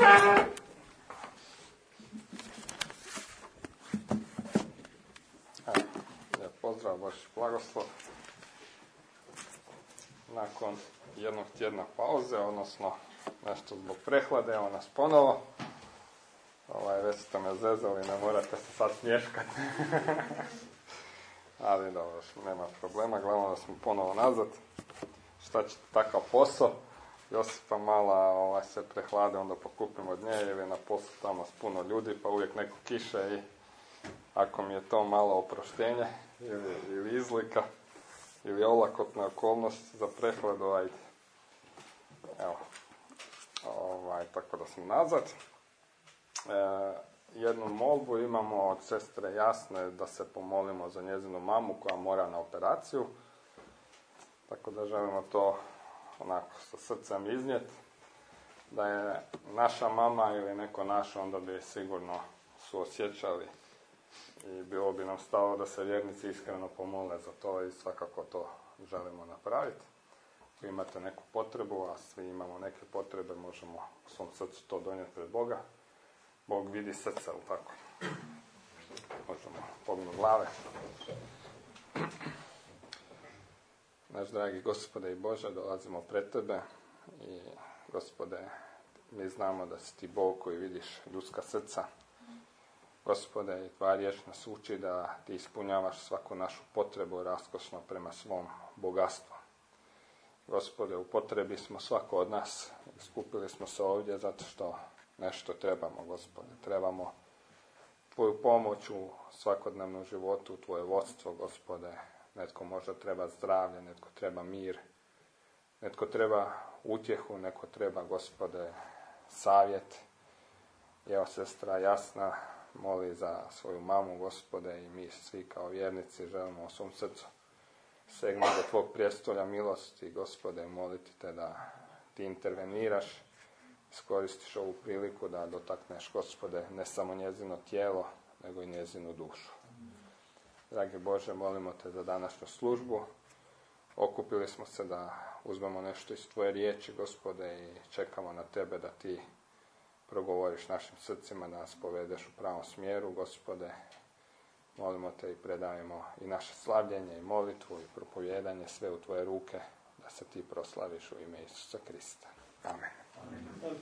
Pozdrav, Božji blagoslov. Nakon jednog tjedna pauze, odnosno nešto zbog prehlade, evo nas ponovo. Već ste me zezali, ne morate se sad smješkati. Ali dobro, nema problema, glavno da smo ponovo nazad. Šta će takav posao? Josipa mala se prehlade, onda pokupim od nje, jer je na poslu tamo s puno ljudi, pa uvijek neko kiše i ako mi je to malo oproštenje ili izlika ili olakotna okolnost za prehladu, ajde. Evo, tako da sam nazad. Jednu molbu imamo od sestre Jasne da se pomolimo za njezinu mamu koja mora na operaciju. Tako da želimo to onako sa srcem iznijeti. Da je naša mama ili neko naš, onda bi sigurno suosjećali i bilo bi nam stalo da se vjernici iskreno pomole za to i svakako to želimo napraviti. Ako imate neku potrebu, a svi imamo neke potrebe, možemo u svom srcu to donijeti pred Boga. Bog vidi srca, ali tako. Možemo pognuti glave. Naš dragi Gospode i Bože, dolazimo pred Tebe i Gospode, mi znamo da si Ti Bog koji vidiš ljudska srca. Gospode, i Tvoja riječ nas uči da Ti ispunjavaš svaku našu potrebu raskošno prema svom bogatstvu. Gospode, u potrebi smo svako od nas, skupili smo se ovdje zato što nešto trebamo, Gospode. Trebamo Tvoju pomoć u svakodnevnom životu, Tvoje vodstvo, Gospode. Netko možda treba zdravlje, netko treba mir, netko treba utjehu, netko treba, Gospode, savjet. I evo, sestra Jasna moli za svoju mamu, Gospode, i mi svi kao vjernici želimo u svom srcu segnuti do Tvog prijestolja milosti, Gospode, moliti Te da Ti interveniraš, iskoristiš ovu priliku da dotakneš, Gospode, ne samo njezino tijelo, nego i njezinu dušu. Dragi Bože, molimo Te za današnju službu. Okupili smo se da uzmemo nešto iz Tvoje riječi, Gospode, i čekamo na Tebe da Ti progovoriš našim srcima, da nas povedeš u pravom smjeru, Gospode. Molimo Te i predajemo i naše slavljenje i molitvu i propovijedanje sve u Tvoje ruke, da se Ti proslaviš u ime Isusa Krista. Amen. Amen.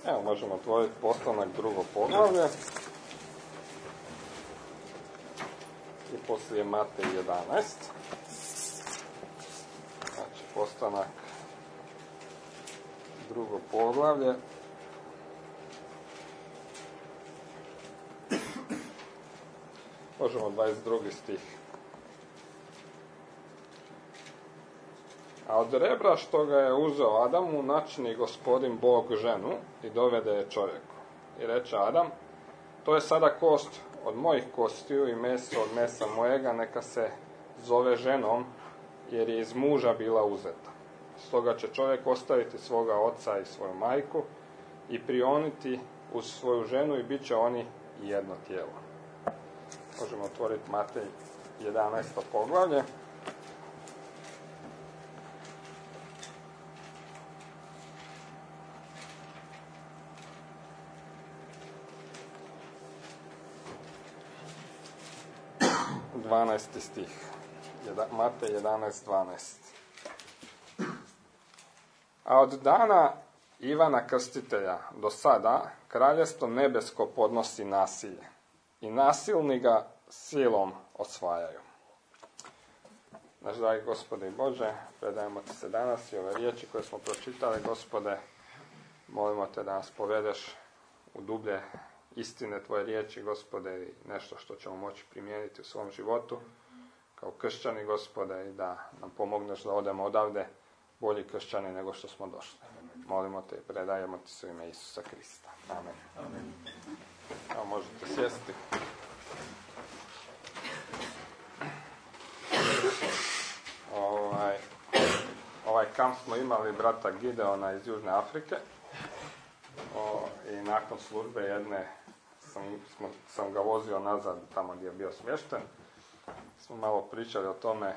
Evo, možemo otvoriti Postanak 2. poglavlje. I poslije Matej 11. Znači, Postanak 2. poglavlje. Možemo 22. stih. A od rebra što ga je uzeo Adamu, načini Gospodin Bog ženu i dovede je čovjeku. I reče Adam, to je sada kost od mojih kostiju i meso od mesa mojega, neka se zove ženom, jer je iz muža bila uzeta. Stoga će čovjek ostaviti svoga oca i svoju majku i prioniti uz svoju ženu i bit će oni jedno tijelo. Možemo otvoriti Matej 11. poglavlje. Stih. Matej 11.12. A od dana Ivana Krstitelja do sada kraljestvo nebesko podnosi nasilje i nasilni ga silom osvajaju. Naš dragi Gospode i Bože, predajemo Ti se danas i ove riječi koje smo pročitali, Gospode, molimo Te da nas povedeš u dublje istine Tvoje riječi, Gospode, i nešto što ćemo moći primijeniti u svom životu kao kršćani, Gospode, i da nam pomogneš da odemo odavde bolji kršćani nego što smo došli. Molimo Te i predajemo Ti se u ime Isusa Krista. Amen. Amen. Evo, možete sjesti. Ovaj kamp smo imali brata Gideona iz Južne Afrike. I nakon službe jedne sam ga vozio nazad tamo gdje je bio smješten. Smo malo pričali o tome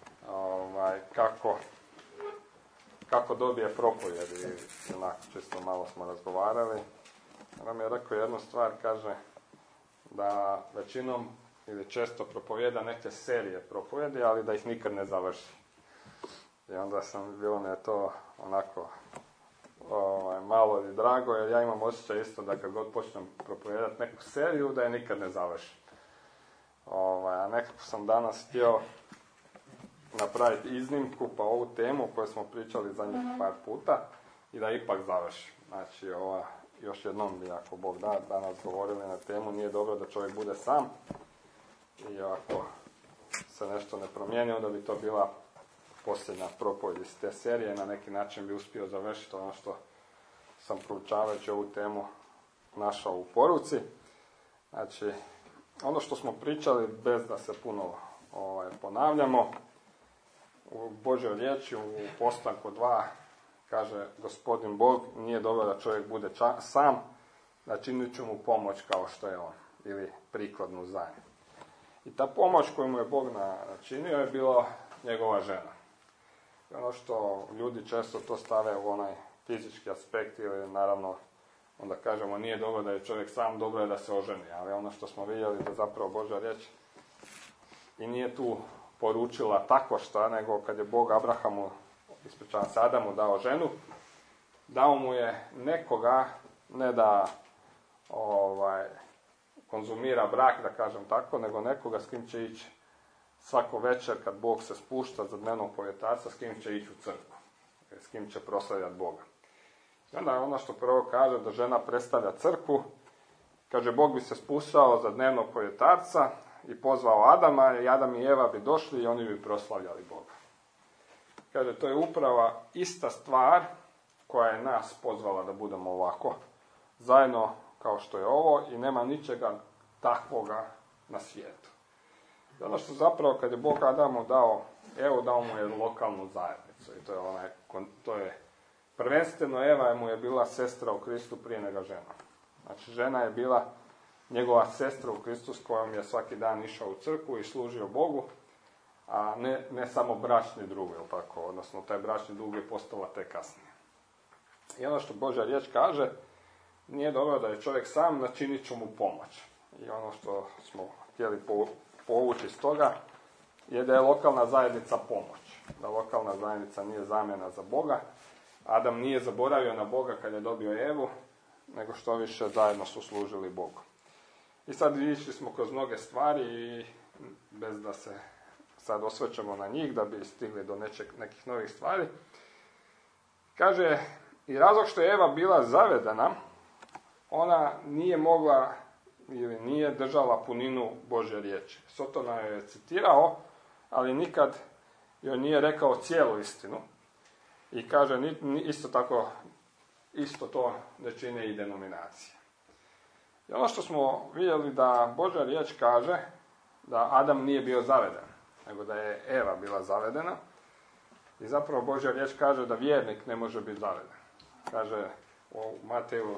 kako dobije propovjed i onako čisto malo smo razgovarali. On je rekao jednu stvar, kaže da većinom ili često propovjeda neke serije propovjedi, ali da ih nikad ne završi. I onda bilo mi je to onako malo i drago, jer ja imam osjećaj isto da kad god počnem propovijedati neku seriju, da je nikad ne završim. A nekako sam danas htio napraviti iznimku pa ovu temu o kojoj smo pričali zadnjih par puta i da ipak završim. Znači, još jednom bi, ako Bog da, danas govorili na temu, nije dobro da čovjek bude sam i ako se nešto ne promijeni, onda bi to bila posljednja propovjed iz te serije, na neki način bi uspio završiti ono što sam proučavajući ovu temu našao u poruci. Znači, ono što smo pričali, bez da se puno ponavljamo, u Božjoj riječi, u Postanku 2, kaže Gospodin Bog, nije dobro da čovjek bude sam, da činit ću mu pomoć kao što je on, ili prikladnu zajedno. I ta pomoć koju mu je Bog načinio je bila njegova žena. I ono što ljudi često to stave u onaj fizički aspekt, ili naravno onda kažemo nije dobro da je čovjek sam, dobro je da se oženi, ali ono što smo vidjeli da zapravo Božja riječ i nije tu poručila tako šta, nego kad je Bog Abrahamu, ispričavam se, Adamu dao ženu, dao mu je nekoga, ne da konzumira brak, da kažem tako, nego nekoga s kim će ići svako večer kad Bog se spušta za dnevnog povjetarca, s kim će ići u crkvu, s kim će proslavljati Boga. I onda ono što prvo kaže da žena predstavlja crkvu, kaže Bog bi se spustao za dnevnog povjetarca i pozvao Adama, i Adam i Eva bi došli i oni bi proslavljali Boga. Kaže, to je upravo ista stvar koja je nas pozvala da budemo ovako, zajedno kao što je ovo, i nema ničega takvoga na svijetu. I ono što zapravo kad je Bog Adamu dao Evu, dao mu je lokalnu zajednicu. I to je prvenstveno Eva mu je bila sestra u Kristu prije nego žena. Znači, žena je bila njegova sestra u Kristu s kojom je svaki dan išao u crkvu i služio Bogu, a ne samo bračni drug, jel tako? Odnosno, taj bračni drug je postala tek kasnije. I ono što Božja riječ kaže, nije dobro da je čovjek sam, načinit ću mu pomoć. I ono što smo htjeli povući iz toga je da je lokalna zajednica pomoć. Da lokalna zajednica nije zamjena za Boga. Adam nije zaboravio na Boga kad je dobio Evu, nego što više zajedno su služili Bogu. I sad išli smo kroz mnoge stvari i bez da se sad osvrćemo na njih, da bi stigli do nekih novih stvari. Kaže, i razlog što je Eva bila zavedena, ona nije mogla ili nije držala puninu Božje riječi. Sotona joj je citirao, ali nikad joj nije rekao cijelu istinu. I kaže, isto tako, isto to ne čine i denominacije. I ono što smo vidjeli da Božja riječ kaže da Adam nije bio zaveden, nego da je Eva bila zavedena. I zapravo Božja riječ kaže da vjernik ne može biti zaveden. Kaže u Mateju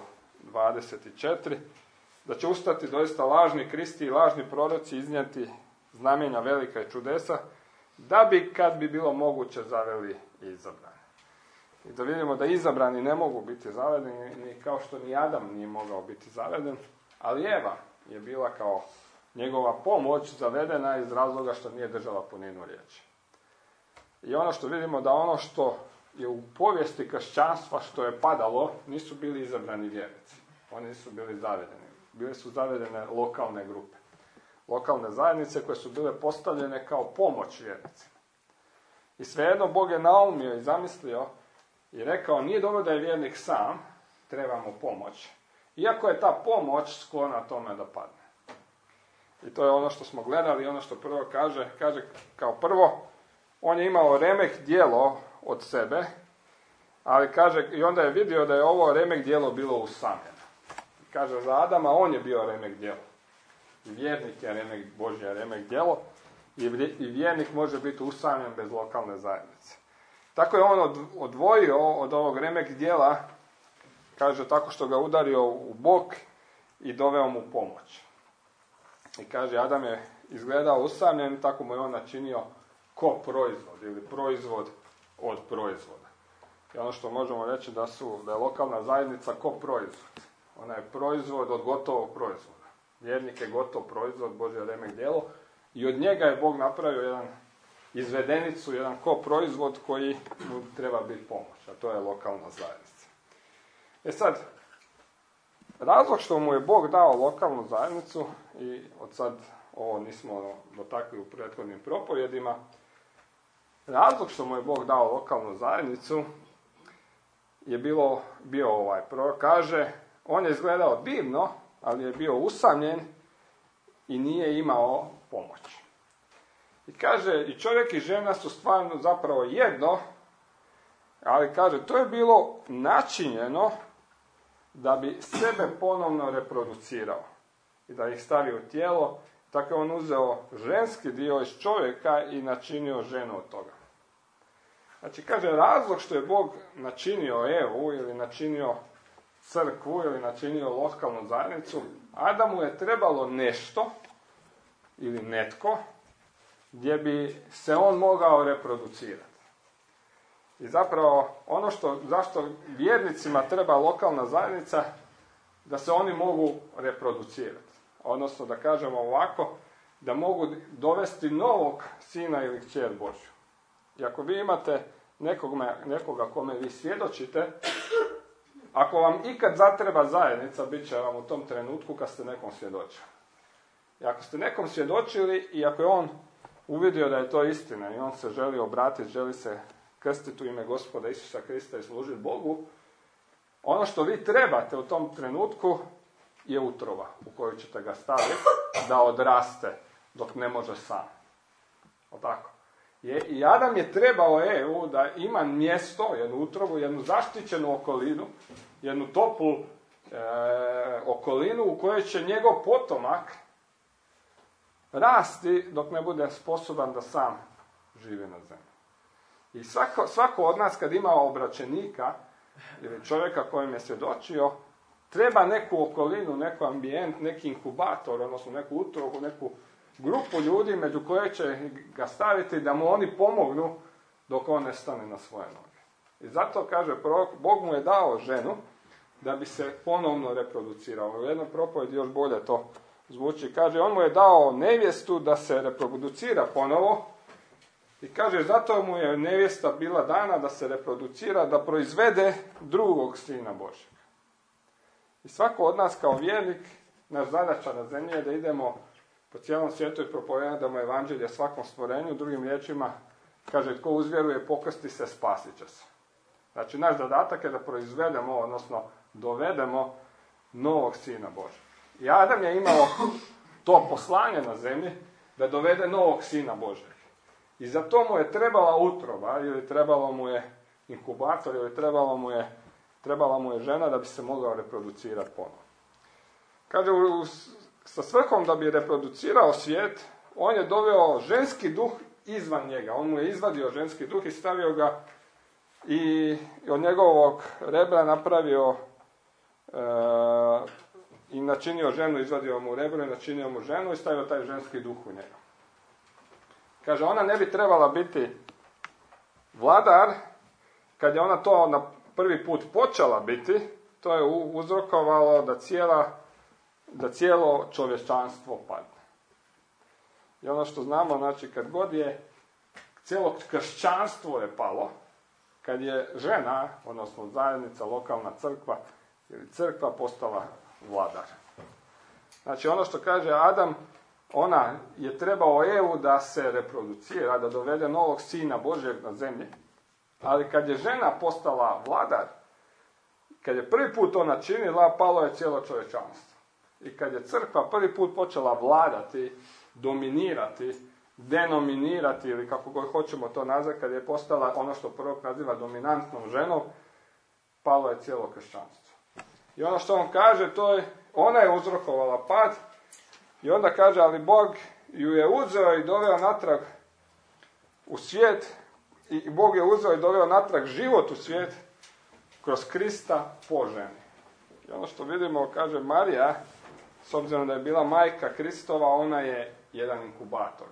24 da će ustati doista lažni kristi i lažni proroci, iznijeti znamenja velika i čudesa, da bi, kad bi bilo moguće, zaveli i izabrani. I da vidimo da izabrani ne mogu biti zavedeni, ni kao što ni Adam nije mogao biti zaveden, ali Eva je bila kao njegova pomoć zavedena iz razloga što nije držala puninu riječi. I ono što vidimo da ono što je u povijesti kršćanstva što je padalo, nisu bili izabrani vjernici. Oni nisu bili zavedeni. Bile su zavedene lokalne grupe. Lokalne zajednice koje su bile postavljene kao pomoć vjernicima. I svejedno Bog je naumio i zamislio i rekao, nije dobro da je vjernik sam, treba mu pomoć. Iako je ta pomoć sklona tome da padne. I to je ono što smo gledali, ono što prvo kaže kao prvo, on je imao remek djelo od sebe, ali kaže, i onda je vidio da je ovo remek djelo bilo usamljeno. Kaže, za Adama on je bio remek djelo. I vjernik je remek, Božje remek djelo, i vjernik može biti usamljen bez lokalne zajednice. Tako je on odvojio od ovog remek djela, kaže, tako što ga udario u bok i doveo mu pomoć. I kaže, Adam je izgledao usamljen, tako mu je on načinio ko proizvod ili proizvod od proizvoda. I ono što možemo reći da je lokalna zajednica ko proizvod. Ona je proizvod od gotovog proizvoda. Vjernik je gotov proizvod, Božje remek djelo, i od njega je Bog napravio jedan izvedenicu, jedan ko proizvod koji mu treba biti pomoć, a to je lokalna zajednica. E sad, razlog što mu je Bog dao lokalnu zajednicu, i od sad ovo nismo dotakli u prethodnim propovjedima, razlog što mu je Bog dao lokalnu zajednicu je bio ovaj. Prvo kaže, on je izgledao divno, ali je bio usamljen i nije imao pomoć. I kaže, i čovjek i žena su stvarno zapravo jedno, ali kaže, to je bilo načinjeno da bi sebe ponovno reproducirao i da ih stavi u tijelo. Tako je on uzeo ženski dio iz čovjeka i načinio ženu od toga. Znači, kaže, razlog što je Bog načinio Evu ili načinio crkvu ili načinio lokalnu zajednicu, Adamu je trebalo nešto ili netko gdje bi se on mogao reproducirati. I zapravo ono zašto vjernicima treba lokalna zajednica, da se oni mogu reproducirati. Odnosno, da kažemo ovako, da mogu dovesti novog sina ili kćer Božju. I ako vi imate nekoga kome vi svjedočite, ako vam ikad zatreba zajednica, bit će vam u tom trenutku kad ste nekom svjedočili. I ako ste nekom svjedočili i ako je on uvidio da je to istina i on se želi obratiti, želi se krstiti u ime Gospoda Isusa Krista i služiti Bogu, ono što vi trebate u tom trenutku je utrova u koju ćete ga staviti da odraste dok ne može sam. O tako? I Adam je trebao Evu da ima mjesto, jednu utrovu, jednu zaštićenu okolinu, jednu toplu okolinu u kojoj će njegov potomak rasti dok ne bude sposoban da sam živi na zemlji. I svako od nas kad ima obraćenika ili čovjeka kojem je svjedočio, treba neku okolinu, neki ambijent, neki inkubator, odnosno neku utrovu, neku grupu ljudi među koje će ga staviti da mu oni pomognu dok on ne stane na svoje noge. I zato, kaže prorok, Bog mu je dao ženu da bi se ponovno reproducirao. U jednoj propovedi još bolje to zvuči. Kaže, on mu je dao nevjestu da se reproducira ponovo i kaže, zato mu je nevjesta bila dana da se reproducira, da proizvede drugog sina Božjeg. I svako od nas kao vjernik, naš zadaća na zemlji je da idemo po cijelom svijetu i propovijedamo evanđelje svakom stvorenju. Drugim riječima, kaže, tko uzvjeruje, pokrsti se, spasit će se. Znači, naš zadatak je da proizvedemo, odnosno dovedemo novog Sina Božeg. I Adam je imao to poslanje na zemlji, da dovede novog Sina Božeg. I za to mu je trebala utroba, ili trebalo mu je inkubator, ili trebala mu je žena da bi se mogao reproducirati ponovno. Kaže, sa svrhom da bi reproducirao svijet, on je doveo ženski duh izvan njega. On mu je izvadio ženski duh i stavio ga i od njegovog rebra napravio i načinio ženu, izvadio mu rebro i načinio mu ženu i stavio taj ženski duh u njega. Kaže, ona ne bi trebala biti vladar. Kad je ona to na prvi put počela biti, to je uzrokovalo da cijelo čovječanstvo padne. I ono što znamo, znači, kad god je cijelo kršćanstvo je palo, kad je žena, odnosno zajednica, lokalna crkva ili crkva postala vladar. Znači, ono što kaže Adam, ona je trebao Evu da se reproducira, da dovede novog Sina Božjeg na zemlji, ali kad je žena postala vladar, kad je prvi put to načinila, palo je cijelo čovječanstvo. I kad je crkva prvi put počela vladati, dominirati, denominirati, ili kako god hoćemo to nazvati, kad je postala ono što prorok naziva dominantnom ženom, palo je cijelo kršćanstvo. I ono što on kaže, to je, ona je uzrokovala pad, i onda kaže, ali Bog ju je uzeo i doveo natrag u svijet, i Bog je uzeo i doveo natrag život u svijet kroz Krista po ženi. I ono što vidimo, kaže Marija, s obzirom da je bila majka Kristova, ona je jedan inkubator.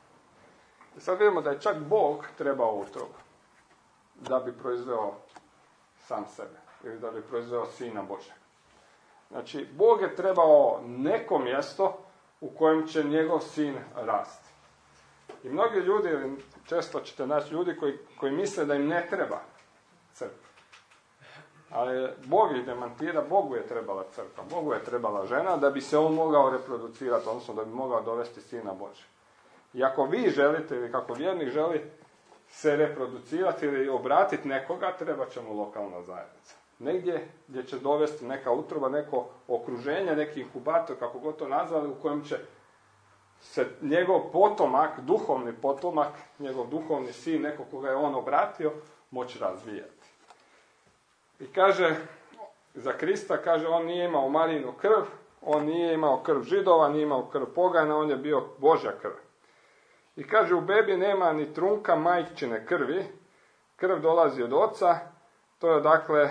I sad vidimo da je čak Bog trebao utrobu da bi proizveo sam sebe, ili da bi proizveo Sina Božeg. Znači, Bog je trebao neko mjesto u kojem će njegov sin rasti. I mnogi ljudi, često ćete naći ljudi koji misle da im ne treba crkva. Ali Bog ih demantira, Bogu je trebala crkva, Bogu je trebala žena da bi se on mogao reproducirati, odnosno da bi mogao dovesti Sina Božeg. I ako vi želite, ili kako vjernik želi se reproducirati ili obratiti nekoga, treba će mu lokalna zajednica. Negdje gdje će dovesti neka utroba, neko okruženje, neki inkubator, kako god to nazvali, u kojem će se njegov potomak, duhovni potomak, njegov duhovni sin, neko koga je on obratio, moći razvijati. I kaže, za Krista, kaže, on nije imao Marijinu krv, on nije imao krv Židova, nije imao krv pogana, on je bio Božja krv. I kaže, u bebi nema ni trunka majčine krvi, krv dolazi od oca, to je dakle,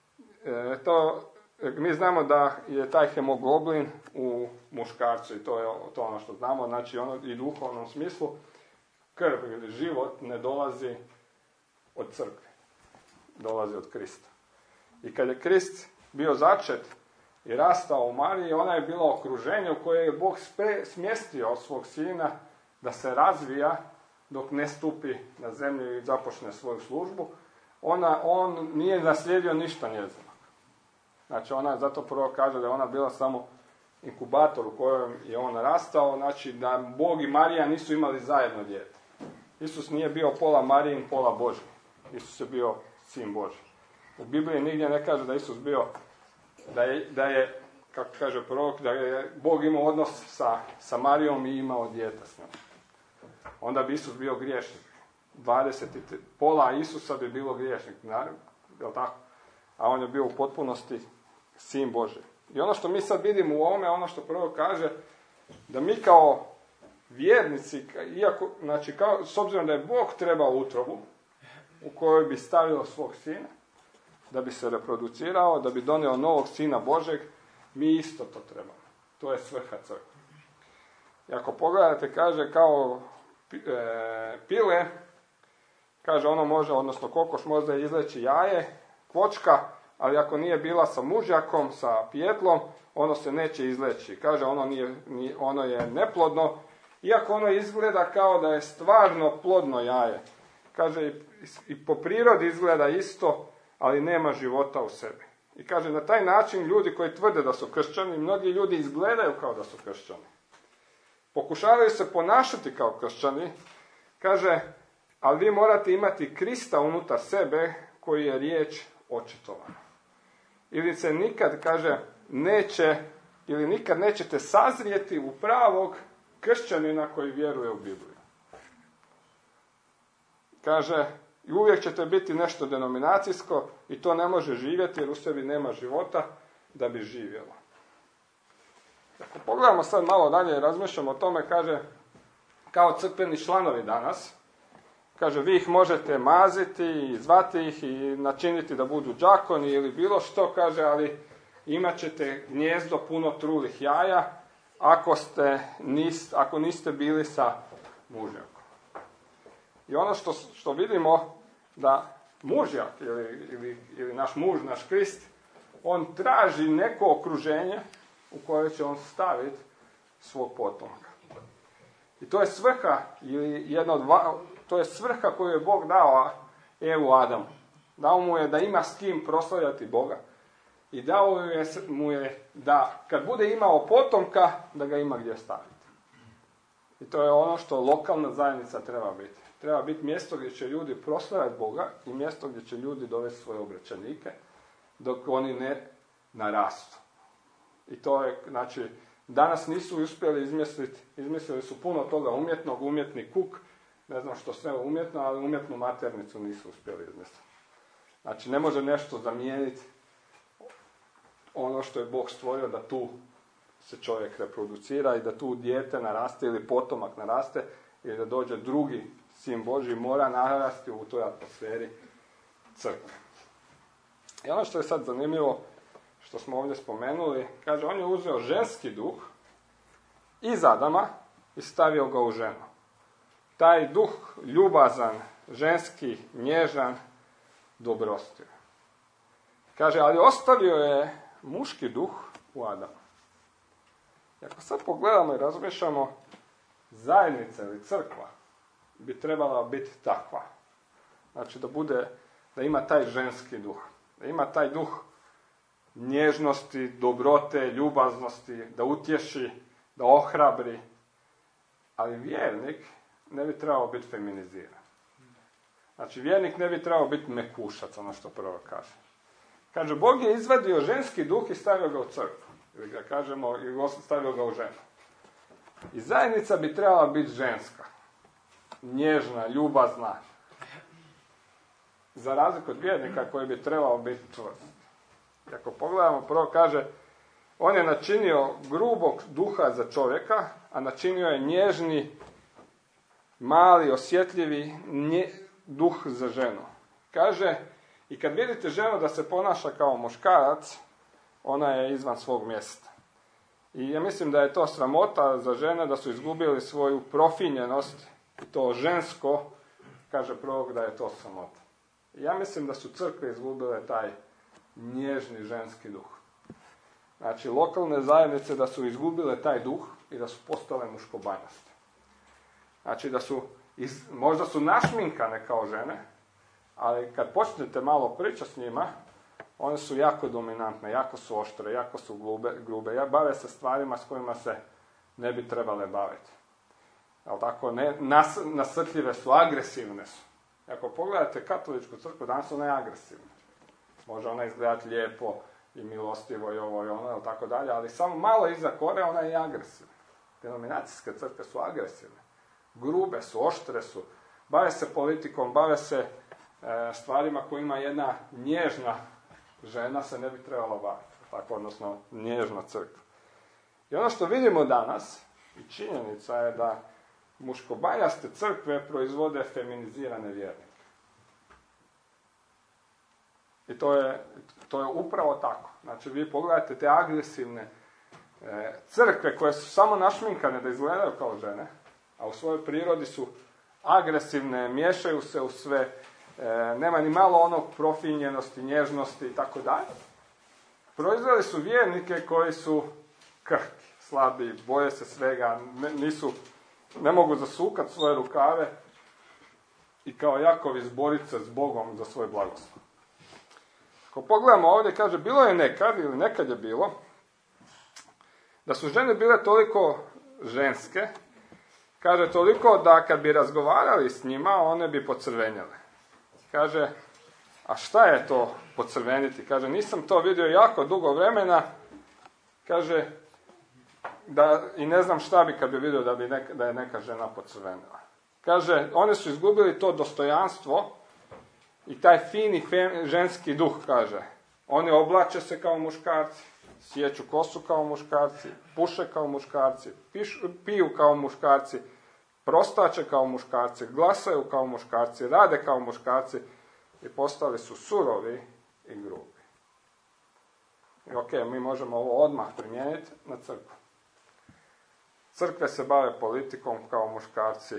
mi znamo da je taj hemoglobin u muškarcu i to je ono što znamo, znači ono i u duhovnom smislu, krv ili život ne dolazi od crkve, dolazi od Krista. I kad je Krist bio začet i rastao u Mariji, ona je bila okruženje u koje je Bog smjestio svog sina da se razvija dok ne stupi na zemlju i započne svoju službu. On nije naslijedio ništa njezinog. Znači ona, zato prvo kaže da je ona bila samo inkubator u kojem je on rastao, znači da Bog i Marija nisu imali zajedno dijete. Isus nije bio pola Marijin, pola Božji. Isus je bio sin Božji. U Bibliji nigdje ne kaže da Isus bio, da je kako kaže prorok, da je Bog imao odnos sa Marijom i imao dijete s njom. Onda bi Isus bio griješnik. Pola Isusa bi bilo griješnik, jel tako? A on je bio u potpunosti sin Božji. I ono što mi sad vidimo u ovome, ono što prvo kaže, da mi kao vjernici, znači s obzirom da je Bog trebao utrobu u kojoj bi stavio svog sina, da bi se reproducirao, da bi donio novog Sina Božeg, mi isto to trebamo. To je svrha crkve. I ako pogledate, kaže, kao pile, kaže, ono može, odnosno kokoš može izleći jaje, kvočka, ali ako nije bila sa mužjakom, sa pijetlom, ono se neće izleći. Kaže, ono je neplodno, iako ono izgleda kao da je stvarno plodno jaje. Kaže, i po prirodi izgleda isto, ali nema života u sebi. I kaže, na taj način ljudi koji tvrde da su kršćani, mnogi ljudi izgledaju kao da su kršćani. Pokušavaju se ponašati kao kršćani, kaže, ali vi morate imati Krista unutar sebe koji je riječ očitovana. Ili se nikad, kaže, nikad nećete sazrijeti u pravog kršćanina koji vjeruje u Bibliju. Kaže, i uvijek ćete biti nešto denominacijsko i to ne može živjeti jer u sebi nema života da bi živjelo. Ako pogledamo sad malo dalje i razmišljamo o tome, kaže, kao crkveni članovi danas, kaže, vi ih možete maziti i zvati ih i načiniti da budu đakoni ili bilo što, kaže, ali imat ćete gnijezdo puno trulih jaja ako niste bili sa mužjakom. I ono što vidimo da mužjak ili naš muž, naš Krist, on traži neko okruženje u koje će on staviti svog potomka. I to je svrha, to je svrha koju je Bog dao Evu Adamu. Dao mu je da ima s kim proslavljati Boga. I dao mu je da kad bude imao potomka, da ga ima gdje staviti. I to je ono što lokalna zajednica treba biti. Treba biti mjesto gdje će ljudi proslavljati Boga i mjesto gdje će ljudi dovesti svoje obraćanike dok oni ne narastu. I to je, znači, danas nisu uspjeli izmislili su puno toga umjetnog, umjetni kuk, ne znam što sve umjetno, ali umjetnu maternicu nisu uspjeli izmisliti. Znači, ne može nešto zamijeniti ono što je Bog stvorio da tu se čovjek reproducira i da tu dijete naraste ili potomak naraste ili da dođe drugi sin Božji mora narasti u toj atmosferi crkve. I ono što je sad zanimljivo, što smo ovdje spomenuli, kaže, on je uzeo ženski duh iz Adama i stavio ga u ženu. Taj duh ljubazan, ženski, nježan, dobrostiv. Kaže, ali ostavio je muški duh u Adamu. I ako sad pogledamo i razmišljamo, zajednica ili crkva bi trebala biti takva. Znači da ima taj ženski duh. Da ima taj duh nježnosti, dobrote, ljubaznosti, da utješi, da ohrabri. Ali vjernik ne bi trebao biti feminiziran. Znači vjernik ne bi trebao biti mekušac, ono što prvo kaže. Kaže, Bog je izvadio ženski duh i stavio ga u crkvu. Ili ga kažemo, ili stavio ga u ženu. I zajednica bi trebala biti ženska. Nježna, ljubazna. Za razliku od vjernika koji bi trebao biti čvrst. I ako pogledamo, prvo kaže, on je načinio grubog duha za čovjeka, a načinio je nježni, mali, osjetljivi duh za ženu. Kaže, i kad vidite ženu da se ponaša kao muškarac, ona je izvan svog mjesta. I ja mislim da je to sramota za žene da su izgubili svoju profinjenost i to žensko, kaže prvog da je to sramota. I ja mislim da su crkve izgubile taj nježni ženski duh. Znači, lokalne zajednice da su izgubile taj duh i da su postale muškobanjaste. Znači, možda su našminkane kao žene, ali kad počnete malo pričati s njima, one su jako dominantne, jako su oštre, jako su grube. Bave se stvarima s kojima se ne bi trebale baviti. Ali tako, nasrtljive su, agresivne su. Ako pogledate katoličku crkvu, danas ona je agresivna. Može ona izgledati lijepo i milostivo i ovo i ono, ili tako dalje, ali samo malo iza kore ona je agresivna. Denominacijske crkve su agresivne. Grube su, oštre su, bave se politikom, bave se stvarima kojima jedna nježna žena se ne bi trebala baviti. Tako, odnosno, nježna crkva. I ono što vidimo danas, i činjenica je da muškobanjaste crkve proizvode feminizirane vjernike. I to je upravo tako. Znači, vi pogledajte te agresivne crkve koje su samo našminkane da izgledaju kao žene, a u svojoj prirodi su agresivne, miješaju se u sve, nema ni malo onog profinjenosti, nježnosti i tako dalje. Proizveli su vjernike koji su krhki, slabi, boje se svega, ne mogu zasukati svoje rukave i kao Jakov izboriti se s Bogom za svoj blagoslov. Ako pogledamo ovdje, kaže, bilo je nekad, ili nekad je bilo, da su žene bile toliko ženske, kaže, toliko da kad bi razgovarali s njima, one bi pocrvenjele. Kaže, a šta je to pocrveniti? Kaže, nisam to vidio jako dugo vremena, kaže, i ne znam šta bi kad bi vidio da je neka žena pocrvenila. Kaže, one su izgubili to dostojanstvo i taj fini ženski duh, kaže. Oni oblače se kao muškarci, sjeću kosu kao muškarci, puše kao muškarci, piju kao muškarci, prostače kao muškarci, glasaju kao muškarci, rade kao muškarci i postali su surovi i grubi. I ok, mi možemo ovo odmah primijeniti na crkvu. Crkve se bave politikom kao muškarci,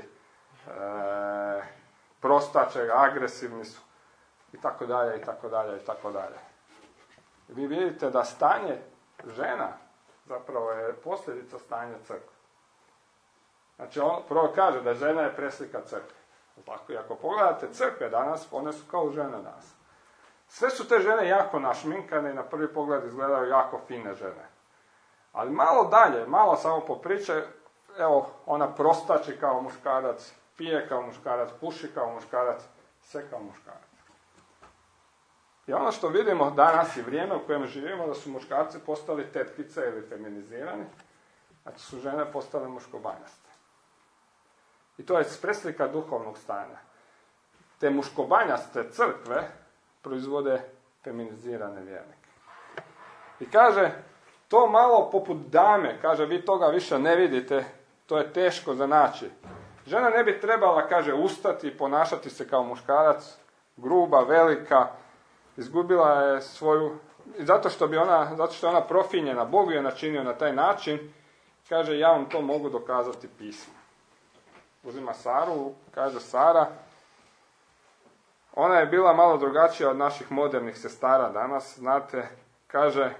prostače, agresivni su, i tako dalje, i tako dalje, i tako dalje. Vi vidite da stanje žena zapravo je posljedica stanja crkve. Znači, on prvo kaže da žena je preslika crkve. Tako, i ako pogledate crkve danas, one su kao žene danas. Sve su te žene jako našminkane i na prvi pogled izgledaju jako fine žene. Ali malo dalje, malo samo po priče, evo, ona prostači kao muškarac, pije kao muškarac, puši kao muškarac, sve kao muškarac. I ono što vidimo danas i vrijeme u kojem živimo, da su muškarci postali tetkice ili feminizirani, a su žene postale muškobanjaste. I to je preslika duhovnog stanja. Te muškobanjaste crkve proizvode feminizirane vjernike. I kaže, to malo poput dame, kaže, vi toga više ne vidite, to je teško za naći. Žena ne bi trebala, kaže, ustati i ponašati se kao muškarac, gruba, velika, izgubila je svoju, zato što je ona profinjena, Bog je načinio na taj način, kaže, ja vam to mogu dokazati pismom. Uzima Saru, kaže Sara, ona je bila malo drugačija od naših modernih sestara danas, znate, kaže,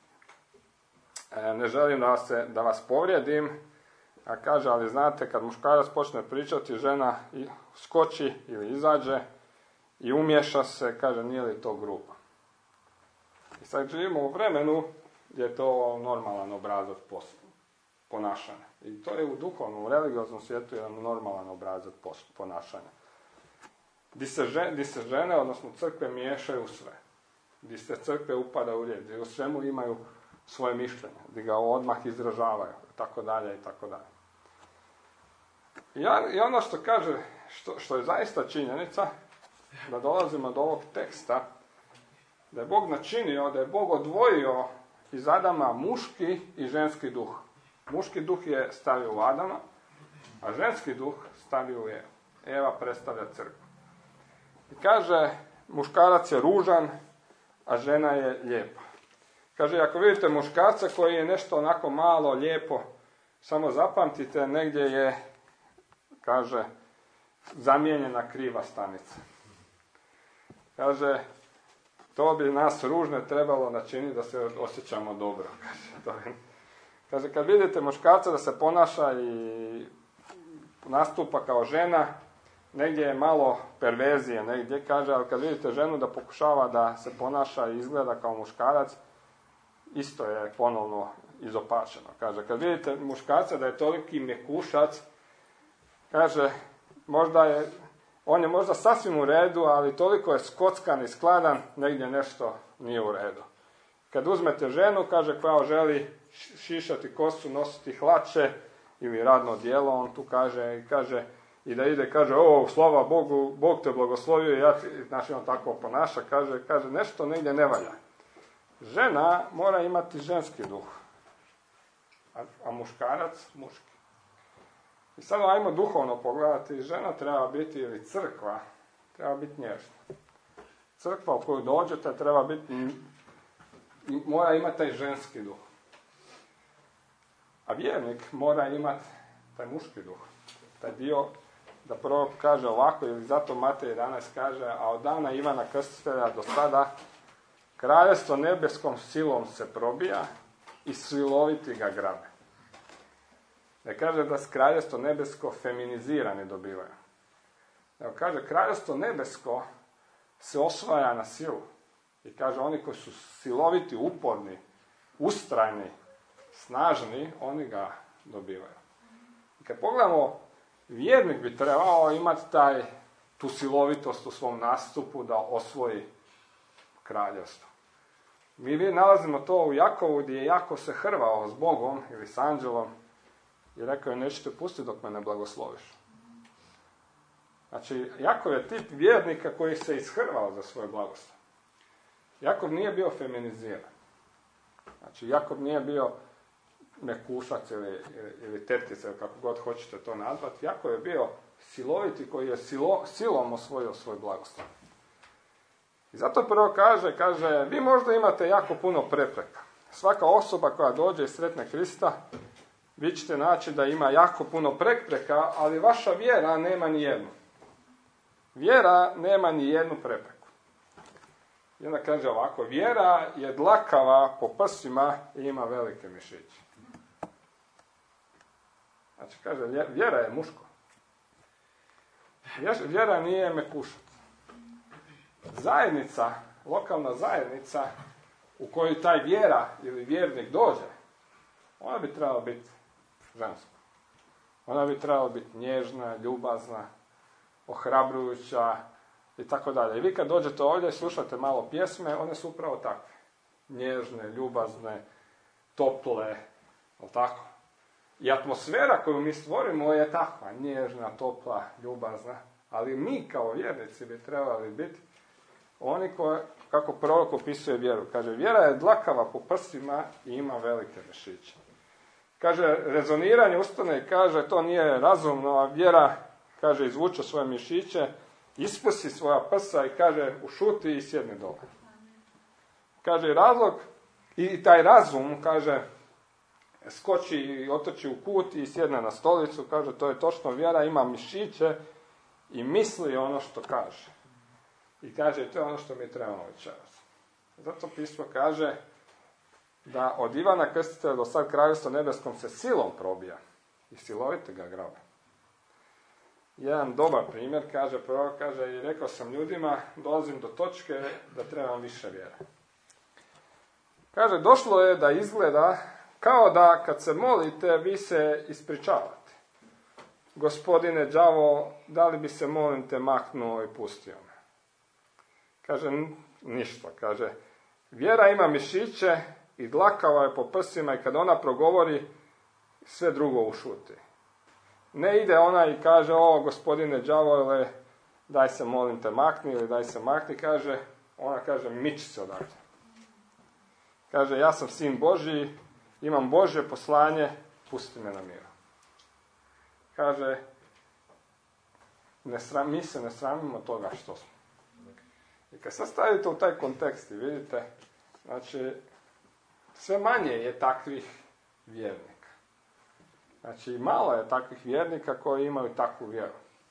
ne želim da vas povrijedim, a kaže, ali znate, kad muškarac počne pričati, žena skoči ili izađe i umješa se, kaže, nije li to grubo. I sad živimo u vremenu gdje je to normalan obrazac ponašanja. I to je u duhovnom, u religioznom svijetu jedan normalan obrazac ponašanja. Di se žene, odnosno crkve, miješaju sve. Di se crkve upada u rijed, gdje u svemu imaju svoje mišljenje, gdje ga odmah izražavaju, tako dalje i tako dalje. I ono što kaže, što je zaista činjenica, da dolazimo do ovog teksta, da je Bog načinio, da je Bog odvojio iz Adama muški i ženski duh. Muški duh je stavio u Adama, a ženski duh stavio u Evu. Eva predstavlja crkvu. I kaže, muškarac je ružan, a žena je lijepa. Kaže, ako vidite muškarca koji je nešto onako malo, lijepo, samo zapamtite, negdje je, kaže, zamijenjena kriva stanica. Kaže, to bi nas ružne trebalo načiniti da se osjećamo dobro. Kaže, kad vidite muškarca da se ponaša i nastupa kao žena, negdje je malo perverzije, negdje, kaže, ali kad vidite ženu da pokušava da se ponaša i izgleda kao muškarac, isto je ponovno izopačeno. Kaže, kad vidite muškarca da je toliki mjekušac, kaže, on je možda sasvim u redu, ali toliko je skockan i skladan, negdje nešto nije u redu. Kad uzmete ženu, kaže, koja želi šišati kosu, nositi hlače ili radno odijelo, on tu kaže i da ide, kaže, slava Bogu, Bog te blagoslovio, ja ti, znači on tako ponaša, kaže, nešto negdje ne valja. Žena mora imati ženski duh, a muškarac muški. I sad ajmo duhovno pogledati, žena treba biti, ili crkva, treba biti nježna. Crkva u koju dođete treba biti, mora imati taj ženski duh. A vjernik mora imati taj muški duh. Taj dio, da prvo kaže ovako, ili zato Matej 11 kaže, a od dana Ivana Krstitelja do sada, kraljevstvo nebeskom silom se probija i siloviti ga grabe. Ne kaže da kraljevstvo nebesko feminizirani dobivaju. Nego kaže, kraljevstvo nebesko se osvaja na silu. I kaže, oni koji su siloviti, uporni, ustrajni, snažni, oni ga dobivaju. I kad pogledamo, vjernik bi trebao imati tu silovitost u svom nastupu da osvoji kraljevstvo. Mi nalazimo to u Jakovu, gdje je Jakov se hrvao s Bogom ili s anđelom i rekao je, nećete pustiti dok me ne blagosloviš. Znači, Jakov je tip vjernika koji se ishrvao za svoj blagoslov. Jakov nije bio feminiziran. Znači, Jakov nije bio mekušac ili tetica, ili kako god hoćete to nazvati. Jakov je bio siloviti koji je silom osvojio svoj blagoslov. I zato prvo kaže, vi možda imate jako puno prepreka. Svaka osoba koja dođe i sretne Krista, vi ćete naći da ima jako puno prepreka, ali vaša vjera nema ni jednu. Vjera nema ni jednu prepreku. I onda kaže ovako, vjera je dlakava po prsima i ima velike mišiće. Znači, kaže, vjera je muško. Vjera nije mekušac. Zajednica, lokalna zajednica u kojoj taj vjera ili vjernik dođe, ona bi trebala biti ženska. Ona bi trebala biti nježna, ljubazna, ohrabrujuća i tako dalje. I vi kad dođete ovdje i slušate malo pjesme, one su upravo takve. Nježne, ljubazne, tople, jel tako? I atmosfera koju mi stvorimo je takva, nježna, topla, ljubazna, ali mi kao vjernici bi trebali biti oni kako prorok opisuje vjeru. Kaže, vjera je dlakava po prsima i ima velike mišiće. Kaže, rezoniranje ustane i kaže, to nije razumno, a vjera, kaže, izvuče svoje mišiće, isprsi svoja prsa i kaže, ušuti i sjedni dole. Kaže, razlog, i taj razum, kaže, skoči i otoči u kut i sjedne na stolicu, kaže, to je točno vjera, ima mišiće i misli ono što kaže. I kaže, to je ono što mi trebamo večeras. Zato pismo kaže da od Ivana Krstitelja do sad kraljevstvo nebeskom se silom probija i silovite ga grabe. Jedan dobar primjer, kaže prorok, kaže, i rekao sam ljudima, dolazim do točke da trebam više vjere. Kaže, došlo je da izgleda kao da kad se molite, vi se ispričavate. Gospodine đavo, da li bi se molim te maknuo i pustio me? Kaže, ništa. Kaže, vjera ima mišiće i dlakava je po prsima i kad ona progovori, sve drugo ušuti. Ne ide ona i kaže, o gospodine đavole, daj se molim te makni ili daj se makni, kaže, ona kaže, miči se odakle. Kaže, ja sam sin Božji, imam Božje poslanje, pusti me na miru. Kaže, mi se ne sramimo toga što smo. I kad sad stavite u taj kontekst i vidite, znači, sve manje je takvih vjernika. Znači, malo je takvih vjernika koji imaju takvu vjeru.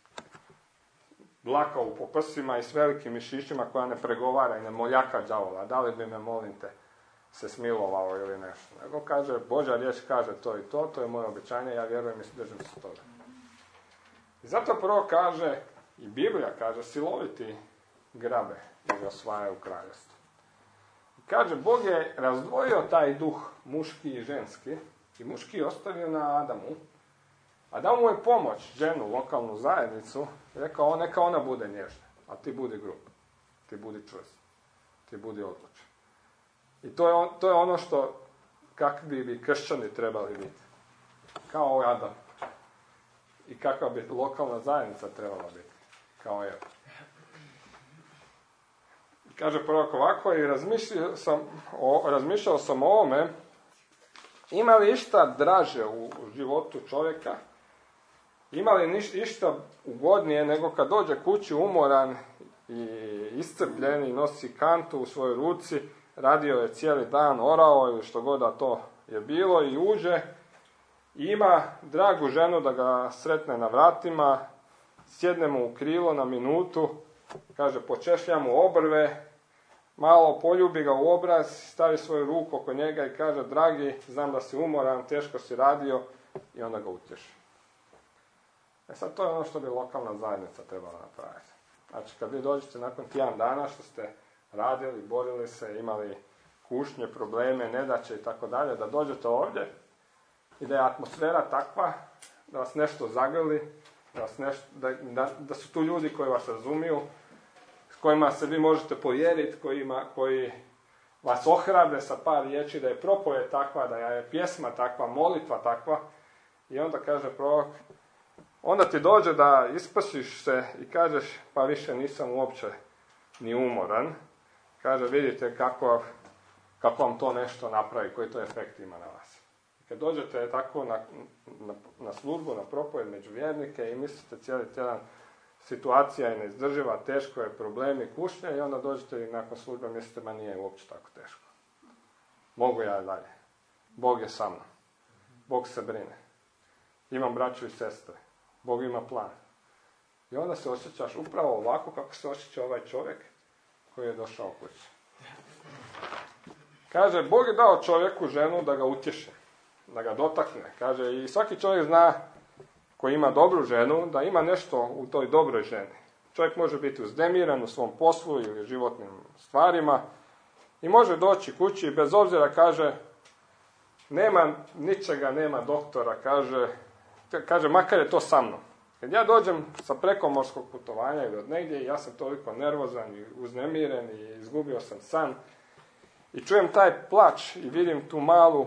Dlakavu po prsima i s velikim mišićima koja ne pregovara i ne moljaka đavola. Da li bi me, molim te, se smilovao ili nešto. Nego kaže, Božja riječ kaže to i to je moje obećanje, ja vjerujem i držim se toga. I zato prvo kaže, i Biblija kaže, siloviti grabe i ga osvajaju kraljevstvo. I kaže, Bog je razdvojio taj duh muški i ženski i muški je ostavio na Adamu. Adamu je pomoć ženu, lokalnu zajednicu, rekao, neka ona bude nježna, a ti budi grub, ti budi čvrst, ti budi odlučan. I to je ono što, kakvi bi kršćani trebali biti. Kao Adam. I kakva bi lokalna zajednica trebala biti. Kao Eva. Kaže prorok ovako, i razmišljao sam o ovome, ima li išta draže u životu čovjeka, ima li išta ugodnije nego kad dođe kući umoran i iscrpljen i nosi kantu u svojoj ruci, radio je cijeli dan, orao ili što god da to je bilo i uđe i ima dragu ženu da ga sretne na vratima, sjedne mu u krilo na minutu, kaže počešlja mu obrve, malo poljubi ga u obraz, stavi svoju ruku oko njega i kaže dragi, znam da si umoran, teško si radio i onda ga utješi. Sad to je ono što bi lokalna zajednica trebala napraviti. Znači kad vi dođete nakon tjedan dana što ste radili, borili se, imali kušnje, probleme, nedaće i tako dalje, da dođete ovdje i da je atmosfera takva da vas nešto zagrli, da su tu ljudi koji vas razumiju, s kojima se vi možete povjeriti, koji vas ohrabre sa par riječi, da je propovijed takva, da je pjesma takva, molitva takva. I onda kaže prorok, onda ti dođe da isprsiš se i kažeš, pa više nisam uopće ni umoran. Kaže, vidite kako vam to nešto napravi, koji to efekt ima na vas. Kad dođete tako na službu, na propovijed među vjernike i mislite cijeli tjedan situacija je neizdrživa, teško je, problemi, kušnje i onda dođete i nakon službe mislite, ma nije uopće tako teško. Mogu ja dalje. Bog je sa mnom. Bog se brine. Imam braću i sestre. Bog ima plan. I onda se osjećaš upravo ovako kako se osjeća ovaj čovjek koji je došao kući. Kaže, Bog je dao čovjeku ženu da ga utješi, da ga dotakne. Kaže, i svaki čovjek zna, koji ima dobru ženu, da ima nešto u toj dobroj ženi. Čovjek može biti uznemiren u svom poslu ili životnim stvarima i može doći kući i bez obzira, kaže, nema ničega, nema doktora, kaže, makar je to sa mnom. Kad ja dođem sa prekomorskog putovanja ili od negdje, ja sam toliko nervozan i uznemiren i izgubio sam san i čujem taj plač i vidim tu malu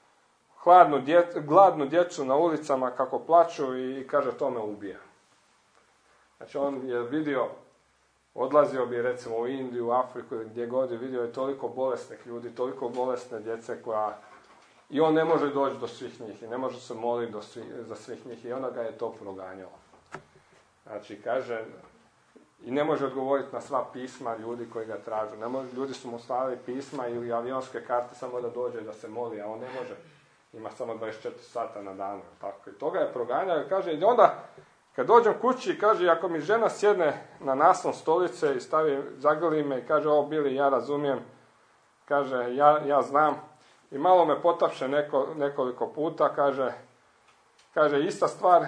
gladnu djecu na ulicama kako plaču i kaže, to me ubija. Znači on je vidio, odlazio bi recimo u Indiju, u Afriku, gdje god je vidio je toliko bolesnih ljudi, toliko bolesne djece koja i on ne može doći do svih njih i ne može se moliti za svih njih i onda ga je to proganjalo. Znači kaže, i ne može odgovoriti na sva pisma ljudi koji ga tražu. Ljudi su mu stavili pisma ili avionske karte samo da dođe da se moli, a on ne može. Ima samo 24 sata na danu. Tako. I toga je proganjao i kaže, i onda kad dođem kući, kaže, ako mi žena sjedne na naslon stolice i zagrli me i kaže, ovo Bili, ja razumijem, kaže, ja znam, i malo me potapše nekoliko puta, kaže, ista stvar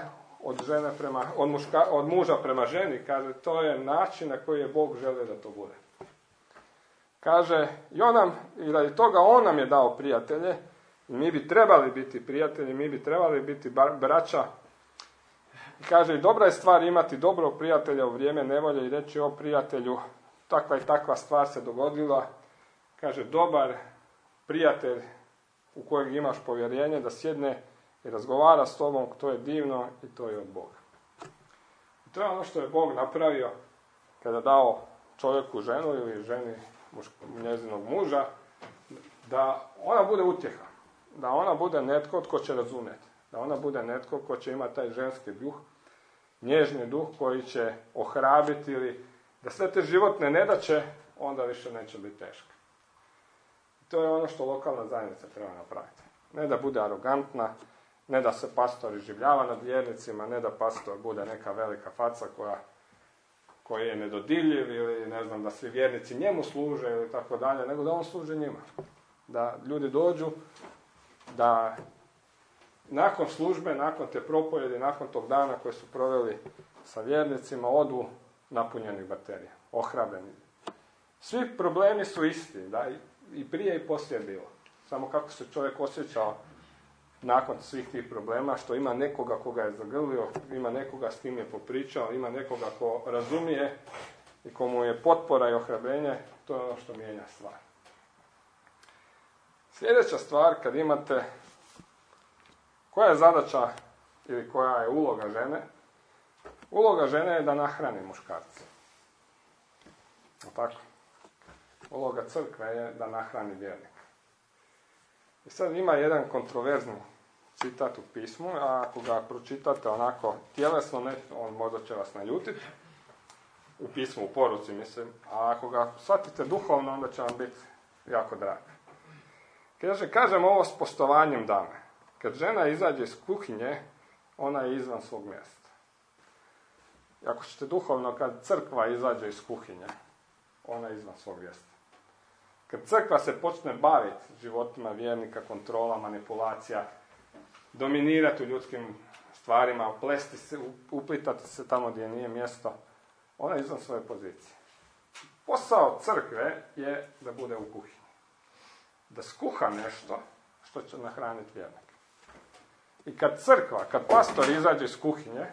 od muža prema ženi, kaže, to je način na koji je Bog želio da to bude. Kaže, i radi toga on nam je dao prijatelje, i mi bi trebali biti prijatelji, mi bi trebali biti braća. Kaže, i dobra je stvar imati dobrog prijatelja u vrijeme nevolje i reći, o prijatelju, takva i takva stvar se dogodila. Kaže, dobar prijatelj u kojeg imaš povjerenje da sjedne i razgovara s tobom, to je divno i to je od Boga. I to je ono što je Bog napravio kada dao čovjeku ženu ili ženi njezinog muža, da ona bude utjeha, da ona bude netko tko će razumjeti, da ona bude netko tko će imati taj ženski duh, nježni duh koji će ohrabiti ili da sve te životne nedaće onda više neće biti teške. I to je ono što lokalna zajednica treba napraviti. Ne da bude arogantna, ne da se pastor iživljava nad vjernicima, ne da pastor bude neka velika faca koji je nedodirljiv ili ne znam da svi vjernici njemu služe ili tako dalje, nego da on služi njima. Da ljudi dođu, da nakon službe, nakon te propovjedi, nakon tog dana koji su proveli sa vjernicima, odu napunjeni baterija, ohrabreni. Svi problemi su isti, da, i prije i poslije bilo. Samo kako se čovjek osjećao nakon svih tih problema, što ima nekoga koga je zagrlio, ima nekoga s kim je popričao, ima nekoga ko razumije i komu je potpora i ohrabrenje, to je ono što mijenja stvar. Sljedeća stvar, kad imate, koja je zadaća ili koja je uloga žene? Uloga žene je da nahrani muškarca. Tako? Uloga crkve je da nahrani vjernika. I sad ima jedan kontroverzni citat u pismu, a ako ga pročitate onako tjelesno, on možda će vas naljutiti, u pismu, u poruci mislim, a ako ga shvatite duhovno, onda će vam biti jako drag. Kažem ovo s poštovanjem dame. Kad žena izađe iz kuhinje, ona je izvan svog mjesta. I ako ćete duhovno, kad crkva izađe iz kuhinje, ona je izvan svog mjesta. Kad crkva se počne baviti životima vjernika, kontrola, manipulacija, dominirati u ljudskim stvarima, uplitati se tamo gdje nije mjesto, ona je izvan svoje pozicije. Posao crkve je da bude u kuhinji. Da skuha nešto što će nahraniti vjernike. I kad crkva, kad pastor izađe iz kuhinje,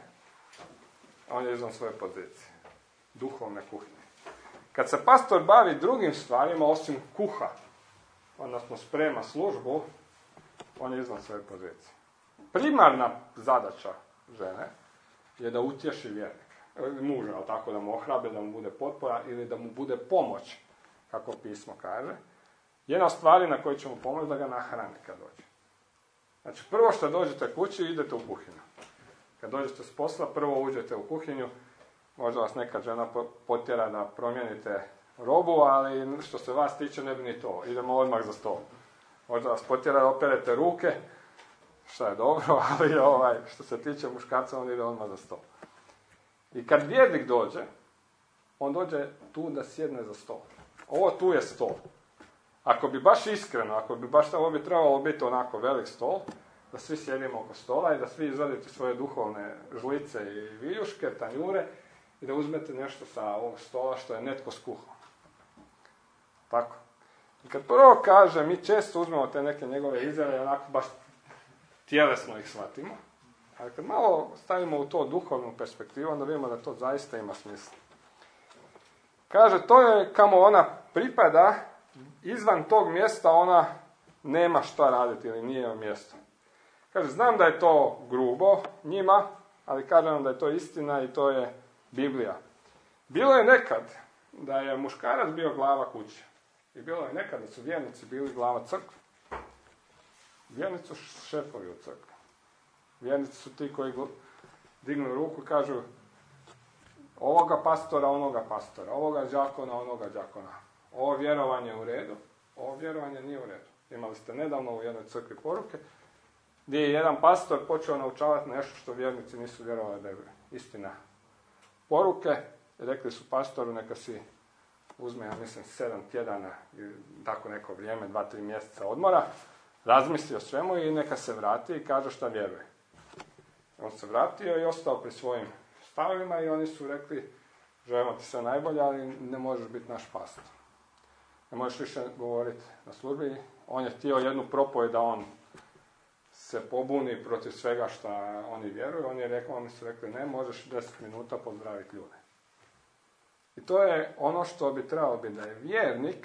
on je izvan svoje pozicije. Duhovne kuhinje. Kad se pastor bavi drugim stvarima, osim kuha, odnosno sprema službu, on je izvan svoje pozicije. Primarna zadaća žene je da utješi vjernika. Muža, ali tako da mu ohrabe, da mu bude potpora ili da mu bude pomoć, kako pismo kaže. Jedna od stvari na koju ćemo pomoći da ga nahrani kad dođe. Znači, prvo što dođete kući, idete u kuhinju. Kad dođete s posla, prvo uđete u kuhinju, možda vas neka žena potjera da promijenite robu, ali što se vas tiče ne bi ni to. Idemo odmah za stol. Možda vas potjera da operete ruke, što je dobro, ali što se tiče muškarca, on ide odmah za stol. I kad vjernik dođe, on dođe tu da sjedne za stol. Ovo tu je stol. Ako bi baš iskreno, ako bi baš ovo bi trebalo biti onako velik stol, da svi sjedimo oko stola i da svi izvadite svoje duhovne žlice i viljuške, tanjure i da uzmete nešto sa ovog stola što je netko skuhao. Tako. I kad prvo kaže, mi često uzmemo te neke njegove izjave i onako baš tjelesno ih shvatimo, ali kad malo stavimo u to duhovnu perspektivu, onda vidimo da to zaista ima smisla. Kaže, to je kamo ona pripada, izvan tog mjesta ona nema šta raditi ili nije joj mjesto. Kaže, znam da je to grubo njima, ali kažem vam da je to istina i to je Biblija. Bilo je nekad da je muškarac bio glava kuće. I bilo je nekad da su vjernici bili glava crkve. Vjernici su šefovi u crkvi. Vjernici su ti koji dignu ruku i kažu ovoga pastora, onoga pastora, ovoga đakona, onoga đakona. Ovo vjerovanje je u redu, ovo vjerovanje nije u redu. Imali ste nedavno u jednoj crkvi poruke gdje je jedan pastor počeo naučavati nešto što vjernici nisu vjerovali da je istina. Poruke, rekli su pastoru neka si uzme, ja mislim, 7 tjedana, tako neko vrijeme, 2-3 mjeseca odmora, razmisli o svemu i neka se vrati i kaže šta vjeruje. On se vratio i ostao pri svojim stavovima i oni su rekli, želimo ti sve najbolje, ali ne možeš biti naš pastor. Ne možeš više govoriti na službi. On je htio jednu propovijed da on se pobuni protiv svega što oni vjeruju. Oni su rekli, ne, možeš 10 minuta pozdraviti ljude. I to je ono što bi trebalo biti, da je vjernik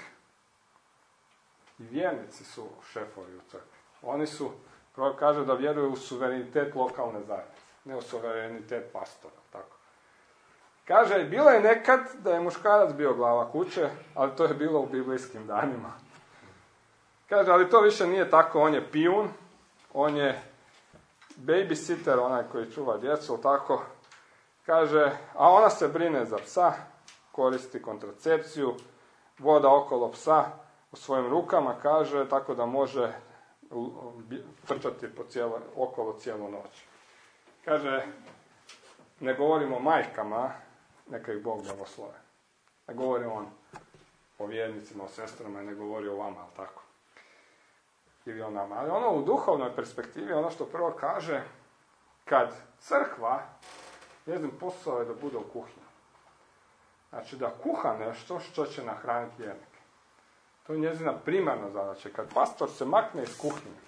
i vjernici su šefovi u crkvi. Oni su, prvo kaže da vjeruju u suverenitet lokalne zajednice, ne u suverenitet pastora. Tako. Kaže, bilo je nekad da je muškarac bio glava kuće, ali to je bilo u biblijskim danima. Kaže, ali to više nije tako, on je pijun, on je babysitter, onaj koji čuva djecu, tako. Kaže, a ona se brine za psa, koristi kontracepciju, voda okolo psa u svojim rukama, kaže, tako da može trčati okolo cijelu noć. Kaže, ne govorimo o majkama, neka ih Bog blagoslove. Ne govori on o vjernicima, o sestrama, ne govori o vama, ali tako. Ili o nama. Ali ono u duhovnoj perspektivi, ono što prvo kaže, kad crkva, njezin posao je da bude u kuhinji. Znači da kuha nešto što će nahraniti vjernike. To je njezina primarna zadaća. Kad pastor se makne iz kuhinje,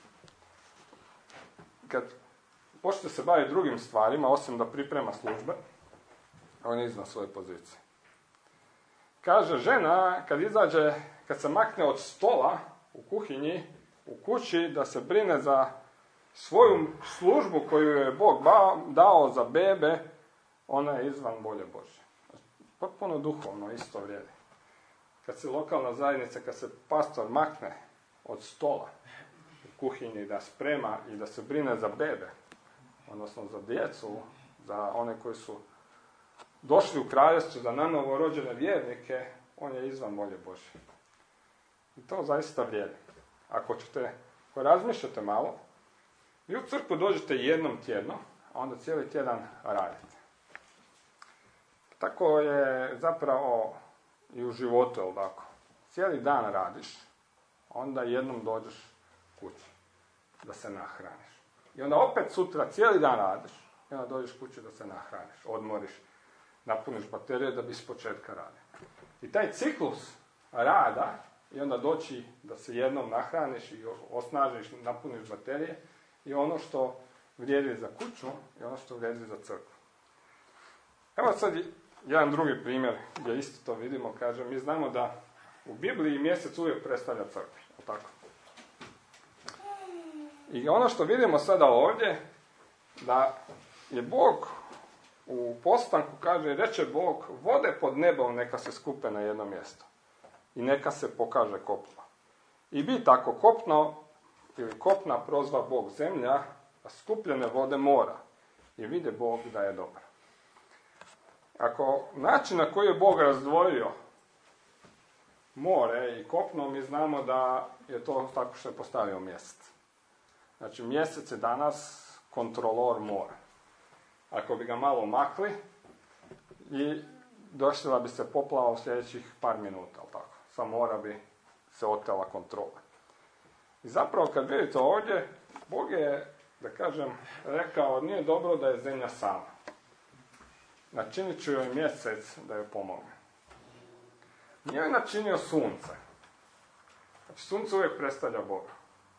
kad počne se baviti drugim stvarima, osim da priprema službe, on je izvan svoje pozicije. Kaže, žena, kad se makne od stola u kuhinji, u kući, da se brine za svoju službu koju je Bog dao za bebe, ona je izvan volje Božje. Potpuno duhovno isto vrijedi. Kad se lokalna zajednica, kad se pastor makne od stola u kuhinji da sprema i da se brine za bebe, odnosno za djecu, za one koji su došli u kraljevstvo, za nanovo rođene vjernike, on je izvan volje Božje. I to zaista vrijedi. Ako razmišljate malo, vi u crkvu dođete jednom tjedno, a onda cijeli tjedan radite. Tako je zapravo i u životu, jel tako? Cijeli dan radiš, onda jednom dođeš kući da se nahraniš. I onda opet sutra cijeli dan radiš i onda dođeš kući da se nahraniš, odmoriš, napuniš baterije da bi s početka radio. I taj ciklus rada i onda doći da se jednom nahraniš i osnažiš, napuniš baterije i ono što vrijedi za kuću i ono što vrijedi za crkvu. Evo sad jedan drugi primjer gdje isto to vidimo, kaže, mi znamo da u Bibliji mjesec uvijek predstavlja crkvu, tako? I ono što vidimo sada ovdje, da je Bog u postanku, kaže, reče Bog, vode pod nebom neka se skupe na jedno mjesto i neka se pokaže kopno. I bi tako kopno ili kopna prozva Bog zemlja, a skupljene vode mora. I vide Bog da je dobro. Ako način na koji je Bog razdvojio more i kopno, mi znamo da je to tako što je postavio mjesec. Znači, mjesec je danas kontrolor mora. Ako bi ga malo makli, i došla bi se poplava u sljedećih par minuta, tako. Sa mora bi se otela kontrola. I zapravo, kad vidite ovdje, Bog je, da kažem, rekao, nije dobro da je zemlja sama. Načinit ću joj mjesec da joj pomogne. Nije joj načinio sunce. Znači, sunce uvijek predstavlja Boga.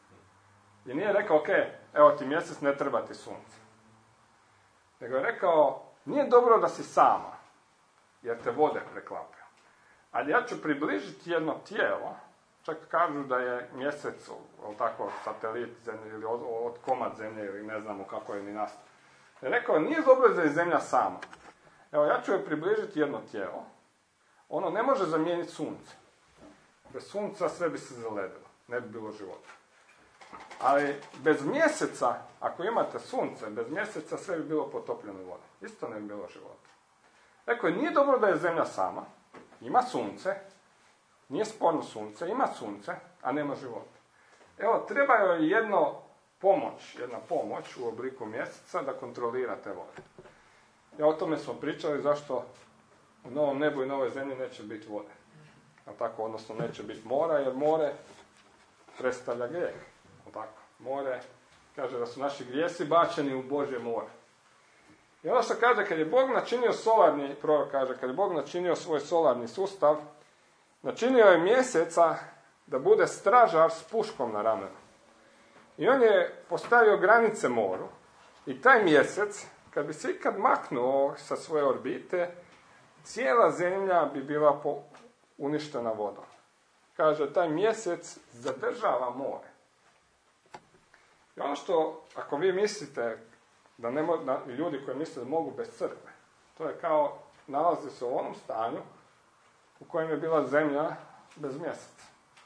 I nije rekao, ok, evo ti mjesec, ne treba ti sunce. Nego je rekao, nije dobro da si sama, jer te vode preklapaju. Ali ja ću približiti jedno tijelo, čak kažu da je mjesec, tako, satelit zemlje, ili od komad zemlje, ili ne znamo kako je ni nastao. Je rekao, nije dobro da je zemlja sama. Evo, ja ću joj približiti jedno tijelo. Ono ne može zamijeniti sunce. Bez sunca sve bi se zaledilo, ne bi bilo života. Ali bez mjeseca, ako imate sunce, bez mjeseca sve bi bilo potopljeno u vodi. Isto ne bi bilo života. Rekao, nije dobro da je zemlja sama, ima sunce, nije sporno sunce, ima sunce, a nema života. Evo, treba joj jedna pomoć u obliku mjeseca da kontrolira te vode. I o tome smo pričali zašto u novom nebu i novoj zemlji neće biti vode. A tako, odnosno neće biti mora, jer more predstavlja grijeh. Tako, more kaže da su naši grijesi bačeni u Božje more. I ono što kaže, kad je Bog načinio prorok kaže, kad je Bog načinio svoj solarni sustav, načinio je mjeseca da bude stražar s puškom na ramenu. I on je postavio granice moru i taj mjesec, kad bi se ikad maknuo sa svoje orbite, cijela zemlja bi bila uništena vodom. Kaže, taj mjesec zadržava more. I ono što, ako vi mislite da ljudi koji misle da mogu bez crkve, to je kao nalazi se u onom stanju u kojem je bila zemlja bez mjeseca.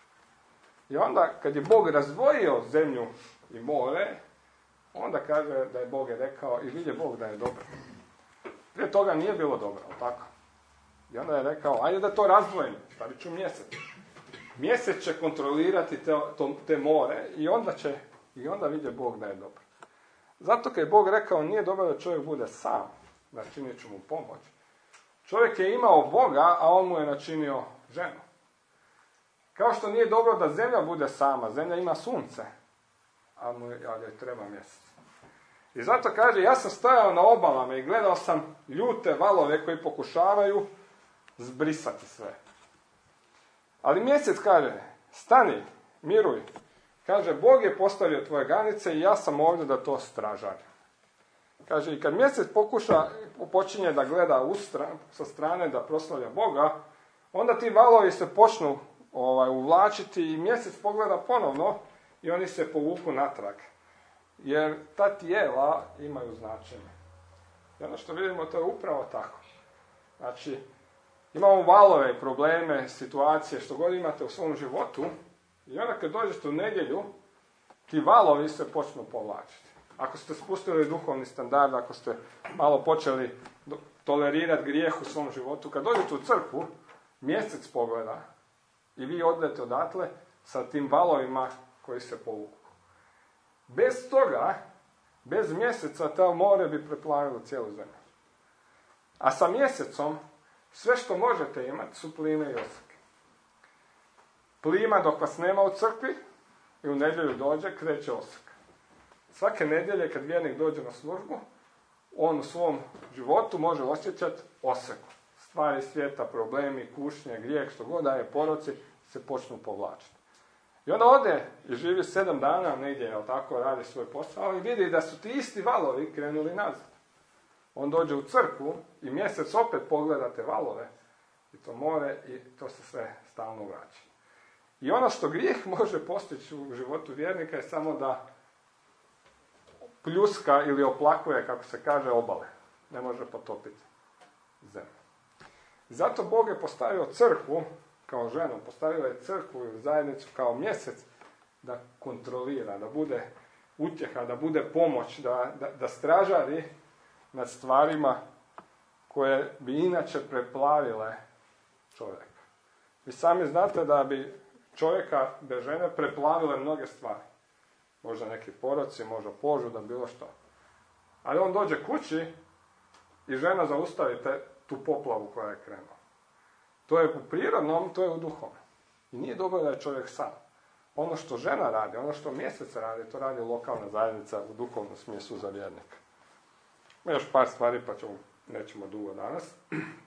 I onda, kad je Bog razdvojio zemlju i more, onda kaže da je Bog rekao i vidi Bog da je dobro. Prije toga nije bilo dobro, tako? I onda je rekao, ajde da to razdvojimo, stavit ću mjesec. Mjesec će kontrolirati te more i onda vidi Bog da je dobro. Zato kad je Bog rekao, nije dobro da čovjek bude sam, načinit ću mu pomoć. Čovjek je imao Boga, a on mu je načinio ženu. Kao što nije dobro da zemlja bude sama, zemlja ima sunce, ali joj treba mjesec. I zato kaže, ja sam stajao na obalama i gledao sam ljute valove koji pokušavaju zbrisati sve. Ali mjesec kaže, stani, miruj. Kaže, Bog je postavio tvoje granice i ja sam ovdje da to stražarim. Kaže, i kad mjesec počinje da gleda sa strane da proslavlja Boga, onda ti valovi se počnu uvlačiti i mjesec pogleda ponovno i oni se povuku natrag. Jer ta tijela imaju značenje. I ono što vidimo, to je upravo tako. Znači, imamo valove, probleme, situacije, što god imate u svom životu, i onda kad dođete u nedjelju, ti valovi se počnu povlačiti. Ako ste spustili duhovni standard, ako ste malo počeli tolerirati grijeh u svom životu, kad dođete u crkvu, mjesec pogleda i vi odete odatle sa tim valovima koji se povuku. Bez toga, bez mjeseca, ta more bi preplavilo cijelu zemlju. A sa mjesecom, sve što možete imati su plime i oseke. Plima dok vas nema u crkvi i u nedjelju dođe, kreće oseka. Svake nedjelje kad vjernik dođe na službu, on u svom životu može osjećati oseku, stvari svijeta, problemi, kušnje, grijeh, što god da je, poroci, se počnu povlačiti. I onda ode i živi 7 dana negdje, jel tako, radi svoj posao, ali vidi da su ti isti valovi krenuli nazad. On dođe u crkvu i mjesec opet pogledate valove i to more i to se sve stalno vraća. I ono što grijeh može postići u životu vjernika je samo da pljuska ili oplakuje, kako se kaže, obale. Ne može potopiti zemlju. Zato Bog je postavio crkvu kao ženu, postavio je crkvu ili zajednicu kao mjesec da kontrolira, da bude utjeha, da bude pomoć, da stražari nad stvarima koje bi inače preplavile čovjeka. Vi sami znate da bi čovjeka bez žene preplavile mnoge stvari. Možda neki poroci, možda požuda, bilo što. Ali on dođe kući i žena zaustavi tu poplavu koja je krenula. To je u prirodnom, to je u duhovnom. I nije dobro da je čovjek sam. Ono što žena radi, ono što mjesec radi, to radi lokalna zajednica u duhovnom smislu za vjernika. Još par stvari, pa nećemo dugo danas.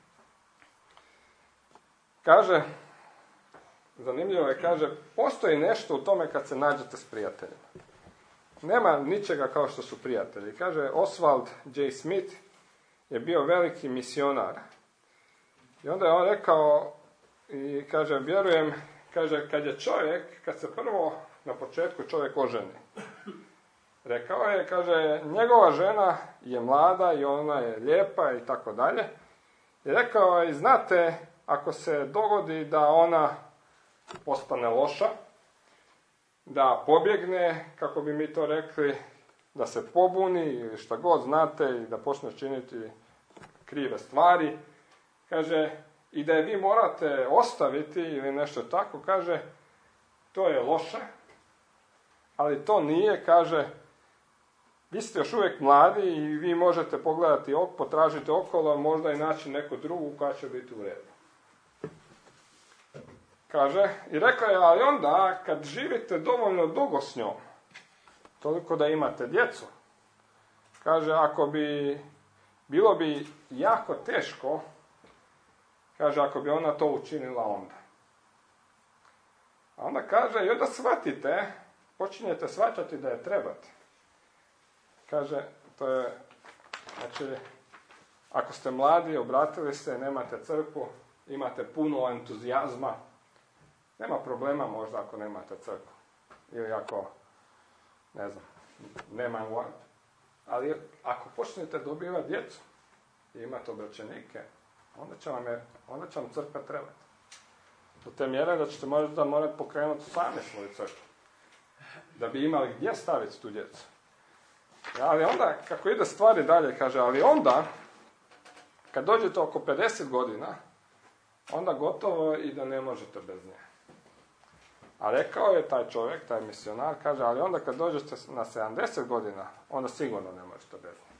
Kaže, zanimljivo je, kaže, postoji nešto u tome kad se nađete s prijateljima. Nema ničega kao što su prijatelji. Kaže, Oswald J. Smith je bio veliki misionar. I onda je on rekao, i kaže, vjerujem, kaže, kad se prvo na početku čovjek oženi. Rekao je, kaže, njegova žena je mlada i ona je lijepa i tako dalje. I rekao je, znate, ako se dogodi da ona postane loša, da pobjegne, kako bi mi to rekli, da se pobuni ili šta god znate i da počne činiti krive stvari, kaže, i da je vi morate ostaviti ili nešto tako, kaže, to je loše, ali to nije, kaže, vi ste još uvijek mladi i vi možete pogledati, potražiti okolo, možda i naći neku drugu koja će biti u redu. Kaže, i rekao je, ali onda kad živite dovoljno dugo s njom, toliko da imate djecu, kaže, bilo bi jako teško, kaže, ako bi ona to učinila onda. A onda kaže, i onda shvatite, počinjete shvaćati da je trebate. Kaže, to je, znači, ako ste mladi, obratili se, nemate crkvu, imate puno entuzijazma, nema problema možda ako nemate crkvu. Ili ako, ne znam, nema, ali ako počnete dobivati djecu i imate obraćenike, onda će vam crkva trebati. Do te mjere da ćete možda morati pokrenuti sami svoju crkvu. Da bi imali gdje staviti tu djecu. Ali onda, kako ide stvari dalje, kaže, ali onda, kad dođete oko 50 godina, onda gotovo i da ne možete bez nje. A rekao je taj čovjek, taj misionar, kaže, ali onda kad dođete na 70 godina, onda sigurno ne možete bez nje.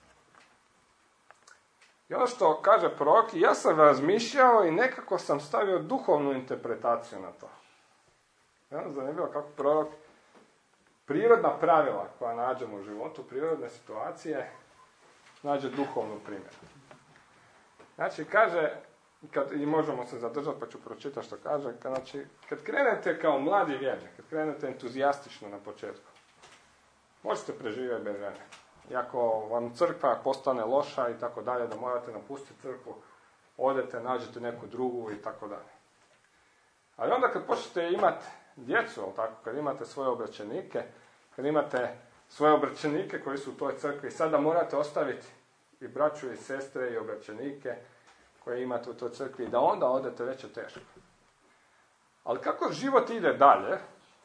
I ono što kaže prorok, ja sam razmišljao i nekako sam stavio duhovnu interpretaciju na to. Zanimljivo kako prorok prirodna pravila koja nađemo u životu, prirodne situacije, nađe duhovnu primjenu. Znači, kaže, i možemo se zadržati, pa ću pročitati što kaže, znači, kad krenete kao mladi vjernik, kad krenete entuzijastično na početku, možete preživjeti bez žene. I ako vam crkva postane loša i tako dalje, da morate napustiti crkvu, odete, nađete neku drugu i tako dalje. Ali onda kad počnete imati djecu, tako, kad imate svoje obraćenike, kad imate svoje obraćenike koji su u toj crkvi, sada morate ostaviti i braću i sestre i obraćenike koje imate u toj crkvi, da onda odete već je teško. Ali kako život ide dalje,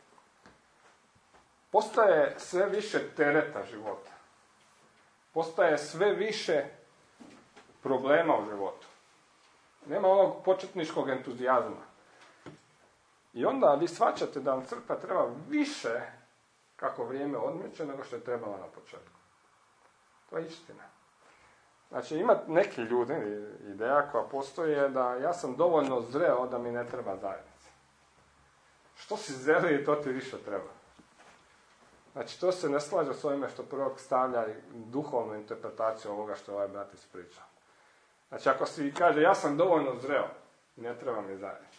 postaje sve više tereta života. Postaje sve više problema u životu. Nema onog početničkog entuzijazma. I onda vi shvaćate da vam crkva treba više kako vrijeme odmiče nego što je trebala na početku. To je istina. Znači, ima neki ljudi, ideja koja postoji je da ja sam dovoljno zreo da mi ne treba zajednica. Što si zreli, to ti više treba. Znači, to se ne slaže s ovime što prorok stavlja duhovnu interpretaciju ovoga što ovaj brat ispričao. Znači, ako si kaže, ja sam dovoljno zreo, ne treba mi zajednicu.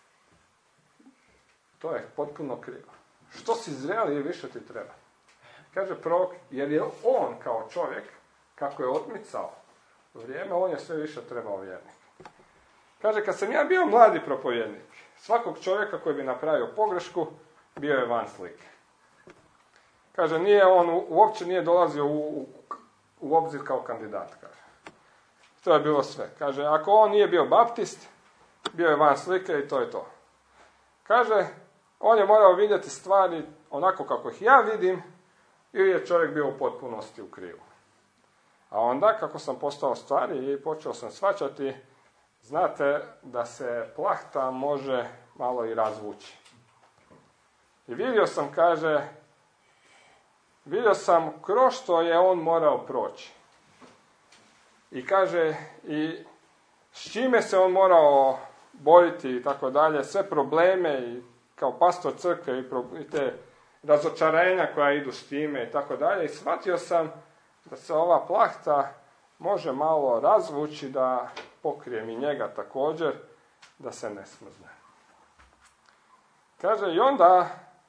To je potpuno krivo. Što si zreli, više ti treba. Kaže prorok, jer je on kao čovjek, kako je odmicao vrijeme, on je sve više trebao vjernik. Kaže, kad sam ja bio mladi propovjednik, svakog čovjeka koji bi napravio pogrešku, bio je van slike. Kaže, uopće nije dolazio u obzir kao kandidat, kaže. To je bilo sve. Kaže, ako on nije bio baptist, bio je van slike i to je to. Kaže, on je morao vidjeti stvari onako kako ih ja vidim, ili je čovjek bio u potpunosti u krivu. A onda, kako sam postao stvari i počeo sam shvaćati, znate da se plahta može malo i razvući. I vidio sam kroz što je on morao proći. I kaže, i s čime se on morao boriti i tako dalje, sve probleme i kao pastor crkve i te razočarenja koja idu s time i tako dalje. I shvatio sam da se ova plahta može malo razvući, da pokrijem i njega također, da se ne smrzne. Kaže, i onda,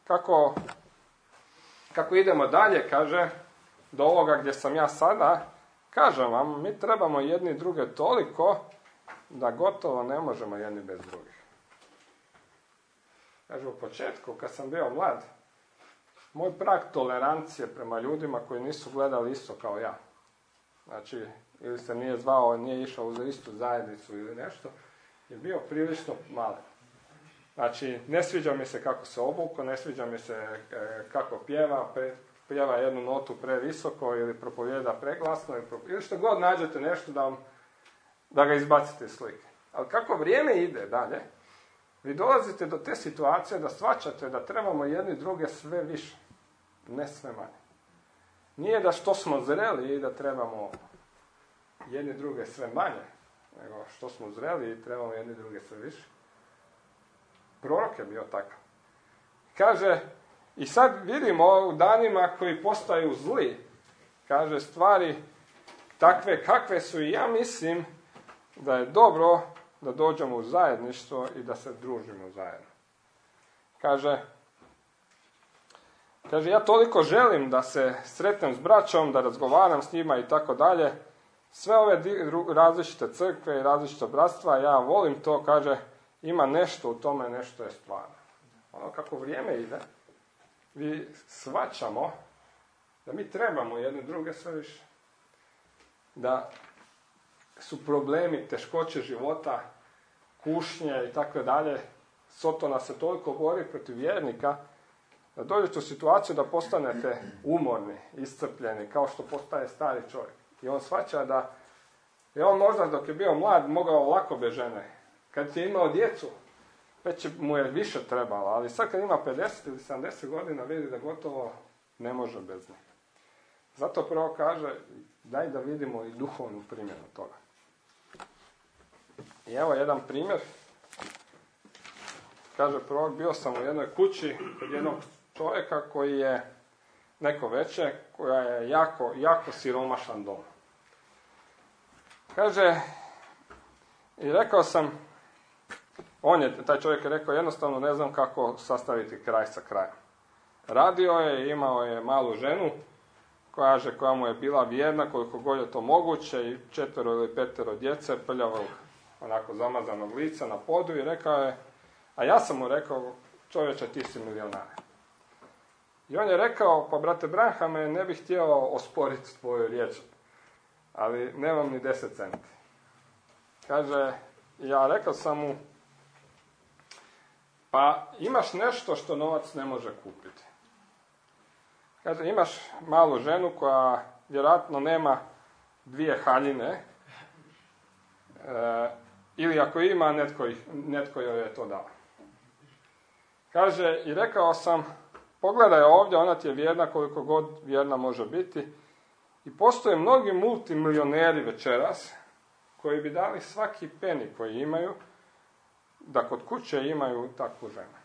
kako idemo dalje, kaže, do ovoga gdje sam ja sada, kažem vam, mi trebamo jedni druge toliko, da gotovo ne možemo jedni bez drugih. Kaže, u početku, kad sam bio mlad, moj prag tolerancije prema ljudima koji nisu gledali isto kao ja. Znači, ili se nije zvao, nije išao uz istu zajednicu ili nešto, je bio prilično malen. Znači, ne sviđa mi se kako se obuko, ne sviđa mi se kako pjeva jednu notu previsoko ili propovjeda preglasno ili što god nađete nešto da ga izbacite iz slike. Ali kako vrijeme ide dalje, vi dolazite do te situacije da shvaćate da trebamo jedni druge sve više, ne sve manje. Nije da što smo zreli i da trebamo jedni druge sve manje, nego što smo zreli i trebamo jedni druge sve više. Prorok je bio takav. Kaže, i sad vidimo u danima koji postaju zli, kaže, stvari takve kakve su, i ja mislim da je dobro da dođemo u zajedništvo i da se družimo zajedno. Kaže, ja toliko želim da se sretnem s braćom, da razgovaram s njima i tako dalje. Sve ove različite crkve i različite bratstva, ja volim to, kaže, ima nešto u tome, nešto je stvarno. Ono kako vrijeme ide, vi shvaćamo da mi trebamo jedne druge sve više. Da su problemi, teškoće života, kušnje i tako dalje, Sotona se toliko bori protiv vjernika, da dođete u situaciju da postanete umorni, iscrpljeni, kao što postaje stari čovjek. I on shvaća da je on možda dok je bio mlad mogao lako bez žene. Kad je imao djecu, već mu je više trebalo, ali sad kad ima 50 ili 70 godina vidi da gotovo ne može bez njih. Zato prvo kaže, daj da vidimo i duhovnu primjenu toga. I evo jedan primjer. Kaže prorok, bio sam u jednoj kući kod jednog čovjeka koji je neko veće, koja je jako siromašan dom. Kaže, i rekao sam, taj čovjek je rekao, jednostavno ne znam kako sastaviti kraj sa krajem. Radio je, imao je malu ženu, koja mu je bila vjerna koliko god je to moguće, i 4 ili 5 djece, prljavog, onako zamazanog lica na podu, i rekao je, a ja sam mu rekao, čovječe, ti si milionar. I on je rekao, pa brate Branhame, ne bih htio osporiti tvoju riječ, ali nemam ni 10 centi. Kaže, ja rekao sam mu, pa imaš nešto što novac ne može kupiti. Kaže, imaš malu ženu koja vjerojatno nema 2 haljine, ili ako ima, netko joj je to dao. Kaže, i rekao sam, pogledaj ovdje, ona ti je vjerna koliko god vjerna može biti. I postoje mnogi multimilioneri večeras koji bi dali svaki peni koji imaju da kod kuće imaju takvu ženu.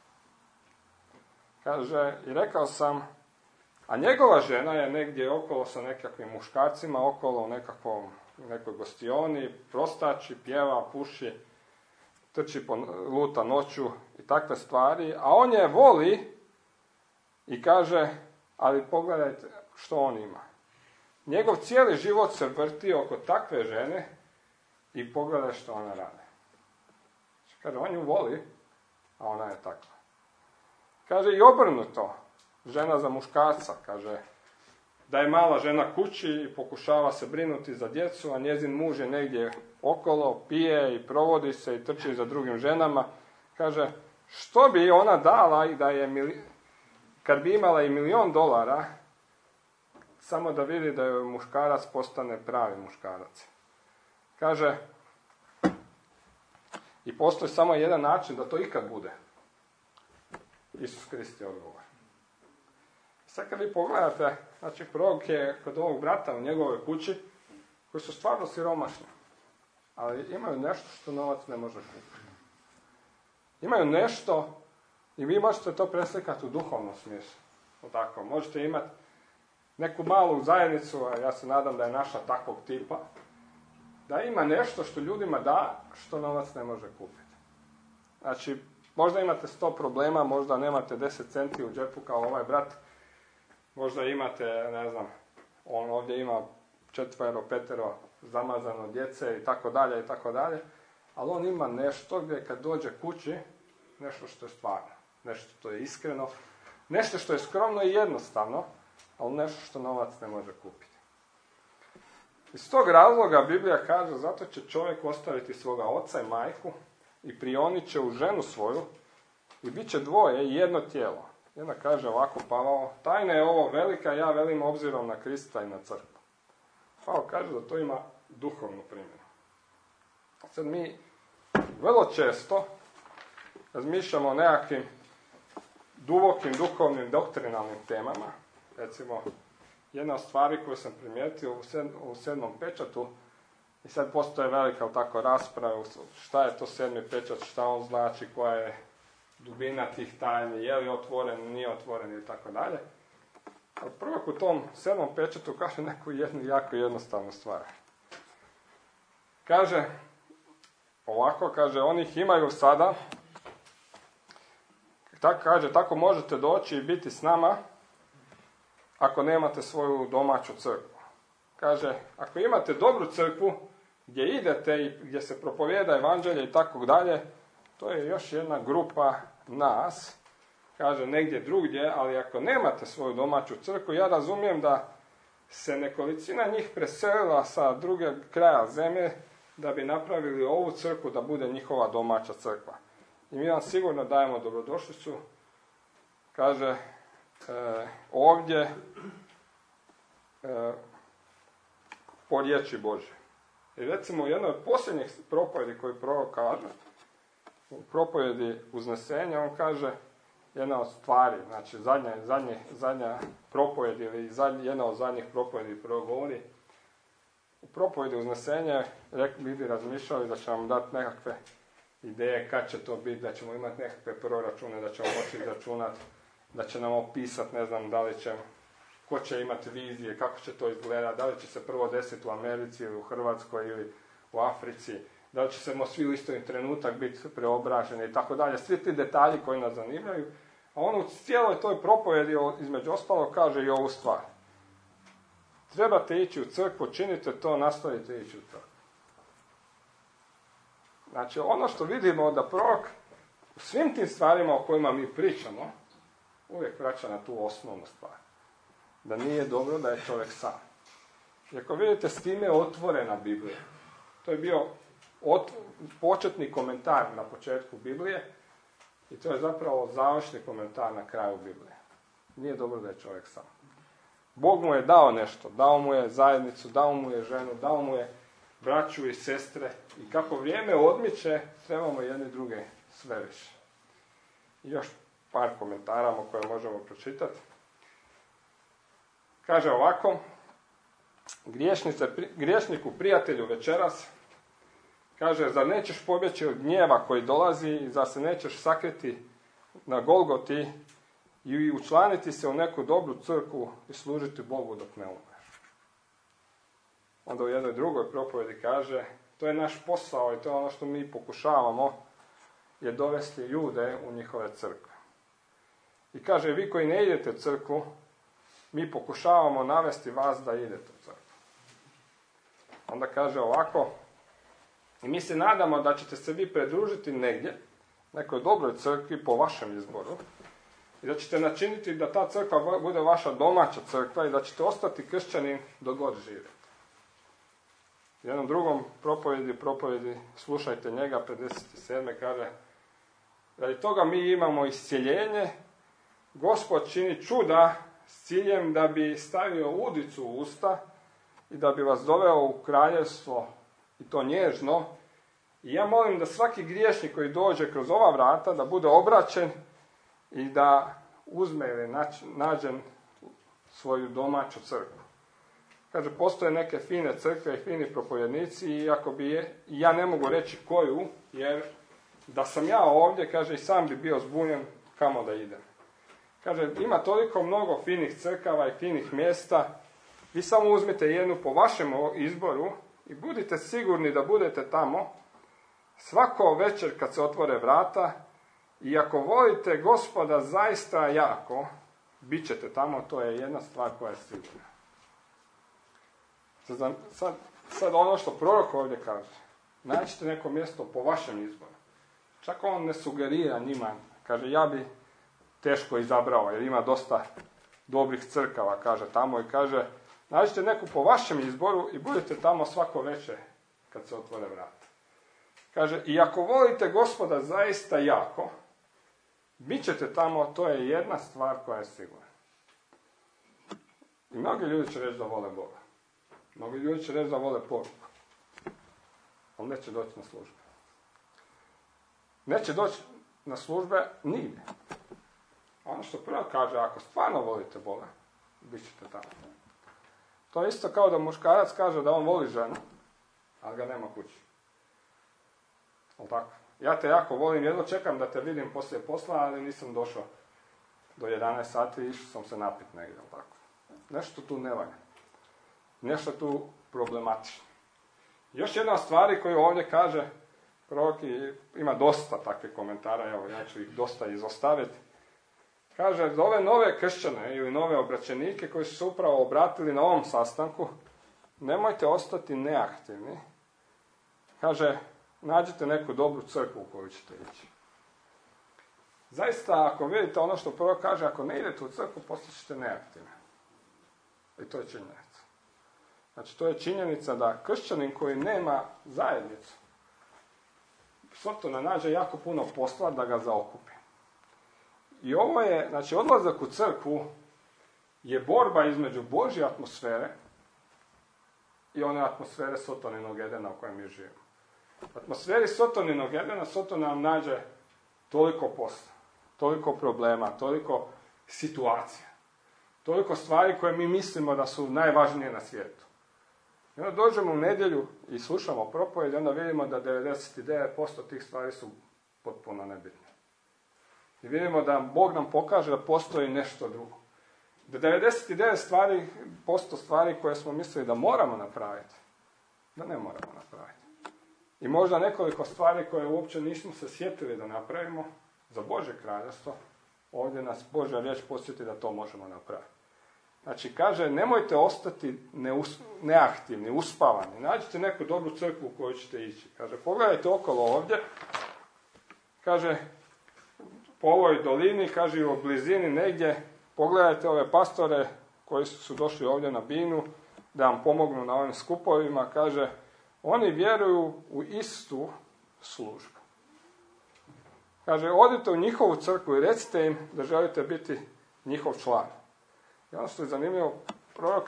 Kaže, i rekao sam, a njegova žena je negdje okolo sa nekakvim muškarcima, okolo u nekakvom u nekoj gostioni, prostači, pjeva, puši, trči luta noću i takve stvari, a on je voli i kaže, ali pogledajte što on ima. Njegov cijeli život se vrti oko takve žene i pogledaj što ona radi. Kaže, on ju voli, a ona je takva. Kaže i obrnuto, žena za muškarca, kaže da je mala žena kući i pokušava se brinuti za djecu, a njezin muž je negdje okolo, pije i provodi se i trči za drugim ženama. Kaže, što bi ona dala i da je, kad bi imala i $1.000.000, samo da vidi da joj muškarac postane pravi muškarac. Kaže, i postoji samo jedan način da to ikad bude. Isus Krist je odgovor. Sad kad vi pogledate, znači prorok je kod ovog brata u njegovoj kući, koji su stvarno siromašni, ali imaju nešto što novac ne može kupiti. Imaju nešto i vi možete to preslikati u duhovnom smislu. Tako, možete imati neku malu zajednicu, a ja se nadam da je naša takvog tipa, da ima nešto što ljudima da, što novac ne može kupiti. Znači, možda imate 100 problema, možda nemate 10 centi u džepu kao ovaj brat, možda imate, ne znam, on ovdje ima 4, 5 zamazano djece i tako dalje, ali on ima nešto gdje kad dođe kući, nešto što je stvarno, nešto što je iskreno, nešto što je skromno i jednostavno, ali nešto što novac ne može kupiti. Iz tog razloga Biblija kaže, zato će čovjek ostaviti svoga oca i majku i prionit će u ženu svoju i bit će dvoje i jedno tijelo. Jedna kaže ovako Pavao, tajna je ovo velika, ja velim obzirom na Krista i na crkvu. Pavao kaže da to ima duhovnu primjenu. Sad mi vrlo često razmišljamo o nekakvim dubokim, duhovnim, doktrinalnim temama. Recimo, jedna od stvari koju sam primijetio u 7. pečatu, i sad postoje velika tako rasprava, šta je to 7. pečat, šta on znači, koja je dubina tih tajni, je li otvoren, nije otvoren i tako dalje. Ali prvog u tom 7. pečatu kaže neku jako jednostavnu stvar. Kaže, ovako, kaže, oni ih imaju sada, tako možete doći i biti s nama, ako nemate svoju domaću crkvu. Kaže, ako imate dobru crkvu, gdje idete i gdje se propovijeda evanđelje i tako dalje, to je još jedna grupa nas, kaže negdje drugdje, ali ako nemate svoju domaću crkvu, ja razumijem da se nekolicina njih preselila sa druge kraja zemlje, da bi napravili ovu crkvu da bude njihova domaća crkva. I mi vam sigurno dajemo dobrodošlicu, kaže, ovdje po riječi Božje. I recimo u jednoj od posljednjih propovjedi koji prorok kaže, u propovjedi uznesenja, on kaže jedna od stvari, znači zadnja propovjed ili jedna od zadnjih propovjedi prorok govori, u propovjedi uznesenja bi razmišljali da će vam dati nekakve ideje kad će to biti, da ćemo imati nekakve proračune, da ćemo moći izračunati, da će nam opisati, ne znam da li će, ko će imati vizije, kako će to izgledati, da li će se prvo desiti u Americi ili u Hrvatskoj ili u Africi, da li će se svi u isti trenutak biti preobraženi i tako dalje. Svi ti detalji koji nas zanimaju. A on u cijeloj toj propovjedi između ostalog kaže i ovu stvar. Trebate ići u crkvu, činite to, nastavite ići u crkvu. Znači ono što vidimo da prorok u svim tim stvarima o kojima mi pričamo uvijek vraća na tu osnovnu stvar. Da nije dobro da je čovjek sam. I ako vidite s time je otvorena Biblija. To je bio početni komentar na početku Biblije i to je zapravo završni komentar na kraju Biblije. Nije dobro da je čovjek sam. Bog mu je dao nešto, dao mu je zajednicu, dao mu je ženu, dao mu je braću i sestre i kako vrijeme odmiče, trebamo jedni druge sve više. I još par komentara koje možemo pročitati. Kaže ovako, griješniku prijatelju večeras, kaže, zar nećeš pobjeći od gnjeva koji dolazi i zar se nećeš sakriti na Golgoti i učlaniti se u neku dobru crkvu i služiti Bogu dok ne umreš. onda u jednoj drugoj propovjedi kaže, to je naš posao i to je ono što mi pokušavamo, je dovesti ljude u njihove crkve. I kaže, vi koji ne idete u crkvu, mi pokušavamo navesti vas da idete u crkvu. Onda kaže ovako, i mi se nadamo da ćete se vi pridružiti negdje, nekoj dobroj crkvi po vašem izboru, i da ćete načiniti da ta crkva bude vaša domaća crkva i da ćete ostati kršćani dok god živite. U jednom drugom propovjedi, slušajte njega, 57. kaže, radi toga mi imamo iscjeljenje, Gospod čini čuda s ciljem da bi stavio udicu u usta i da bi vas doveo u kraljevstvo, i to nježno. I ja molim da svaki griješnik koji dođe kroz ova vrata, da bude obraćen i da uzme ili nađe svoju domaću crkvu. Kaže, postoje neke fine crkve i fini propovjednici, iako ja ne mogu reći koju, jer da sam ja ovdje, kaže, i sam bi bio zbunjen kamo da idem. Kaže, ima toliko mnogo finih crkava i finih mjesta, vi samo uzmite jednu po vašem izboru i budite sigurni da budete tamo svako večer kad se otvore vrata, i ako volite Gospoda zaista jako, bit ćete tamo, to je jedna stvar koja je sigurna. Sad ono što prorok ovdje kaže, nađite neko mjesto po vašem izboru. Čak on ne sugerira njima, kaže, ja bi teško izabrao, jer ima dosta dobrih crkava, kaže tamo, i kaže, nađite neku po vašem izboru i budete tamo svako večer kad se otvore vrata. Kaže, i ako volite Gospoda zaista jako, bit ćete tamo, to je jedna stvar koja je sigurna. I mnogi ljudi će reći da vole Boga. Mnogi ljudi će reći da vole poruku. Ali neće doći na službe. Neće doći na službe nigdje. Ono što prvo kaže, ako stvarno volite Boga, bit ćete tamo. To je isto kao da muškarac kaže da on voli ženu, ali ga nema kući. Ali tako? Ja te jako volim, jedno čekam da te vidim poslije posla, ali nisam došao do 11 sati i išao sam se napit negdje. Ali tako? Nešto tu ne valja. Nešto tu problematično. Još jedna stvar koju ovdje kaže prorok, ima dosta takvih komentara, evo ja ću ih dosta izostaviti. Kaže, za ove nove kršćane ili nove obraćenike koji su se upravo obratili na ovom sastanku, nemojte ostati neaktivni. Kaže, nađite neku dobru crkvu u koju ćete ići. Zaista, ako vidite ono što prorok kaže, ako ne idete u crkvu, postaćete neaktivni. I to je činjenica. Znači, to je činjenica da kršćanin koji nema zajednicu, Sotona nađe jako puno posla da ga zaokupi. I ovo je, znači, odlazak u crkvu je borba između Božje atmosfere i one atmosfere Sotoninog Edena u kojem mi živimo. U atmosferi Sotoninog Edena, Soton nam nađe toliko posla, toliko problema, toliko situacija, toliko stvari koje mi mislimo da su najvažnije na svijetu. I onda dođemo u nedjelju i slušamo propovjed i onda vidimo da 99% tih stvari su potpuno nebitne. I vidimo da Bog nam pokaže da postoji nešto drugo. Da 99% stvari koje smo mislili da moramo napraviti, da ne moramo napraviti. I možda nekoliko stvari koje uopće nismo se sjetili da napravimo za Božje kraljevstvo, ovdje nas Božja riječ podsjeti da to možemo napraviti. Znači, kaže, nemojte ostati neaktivni, uspavani. Nađite neku dobru crkvu u koju ćete ići. Kaže, pogledajte okolo ovdje. Kaže, po ovoj dolini, kaže, i u blizini negdje, pogledajte ove pastore koji su došli ovdje na binu, da vam pomognu na ovim skupovima. Kaže, oni vjeruju u istu službu. Kaže, odite u njihovu crkvu i recite im da želite biti njihov član. I ono što je zanimljivo, prorok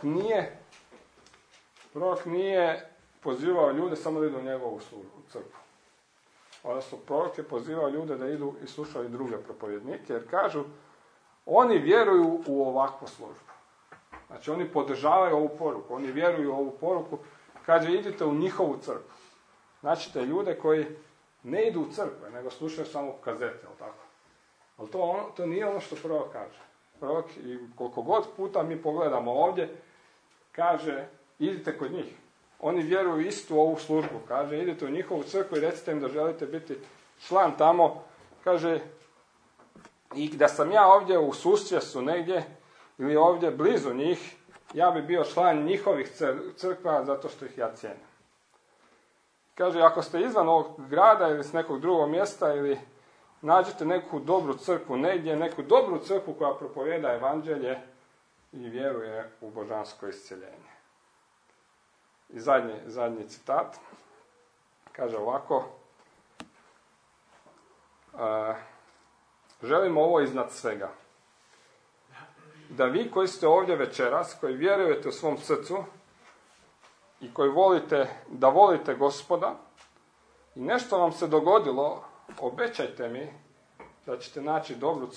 nije pozivao ljude samo da idu u njegovu crkvu. Odnosno, prorok je pozivao ljude da idu i slušaju druge propovjednike, jer kažu, oni vjeruju u ovakvu službu. Znači, oni podržavaju ovu poruku, oni vjeruju u ovu poruku, kaže, idite u njihovu crkvu. Znači, te ljude koji ne idu u crkve, nego slušaju samo kazete, tako? Ali to nije ono što prorok kaže. Prorok, i koliko god puta mi pogledamo ovdje, kaže, idite kod njih. oni vjeruju istu ovu službu. Kaže, idete u njihovu crkvu i recite im da želite biti član tamo. Kaže, i da sam ja ovdje u susjedstvu negdje ili ovdje blizu njih, ja bi bio član njihovih crkva zato što ih ja cijenim. Kaže, ako ste izvan ovog grada ili s nekog drugog mjesta ili nađete neku dobru crkvu negdje, neku dobru crkvu koja propovijeda evanđelje i vjeruje u božansko iscjeljenje. I zadnji citat. Kaže ovako. Želimo ovo iznad svega. Da vi koji ste ovdje večeras, koji vjerujete u svom srcu i koji volite Gospoda i nešto vam se dogodilo, obećajte mi da ćete naći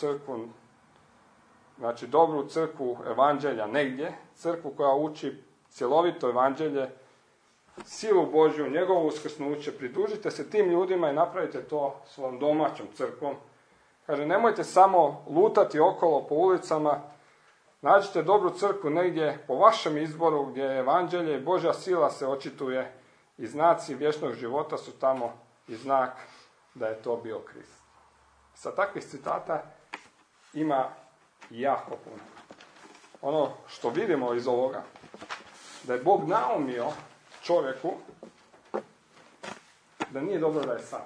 dobru crkvu evanđelja negdje, crkvu koja uči cjelovito evanđelje, silu Božju, njegovo uskrsnuće, pridružite se tim ljudima i napravite to svom domaćom crkvom. Kaže, nemojte samo lutati okolo po ulicama, nađite dobru crkvu negdje po vašem izboru gdje je evanđelje i Božja sila se očituje i znaci vječnog života su tamo i znak da je to bio Krist. Sa takvih citata ima jako puno. Ono što vidimo iz ovoga, da je Bog naumio čovjeku da nije dobro da je sam.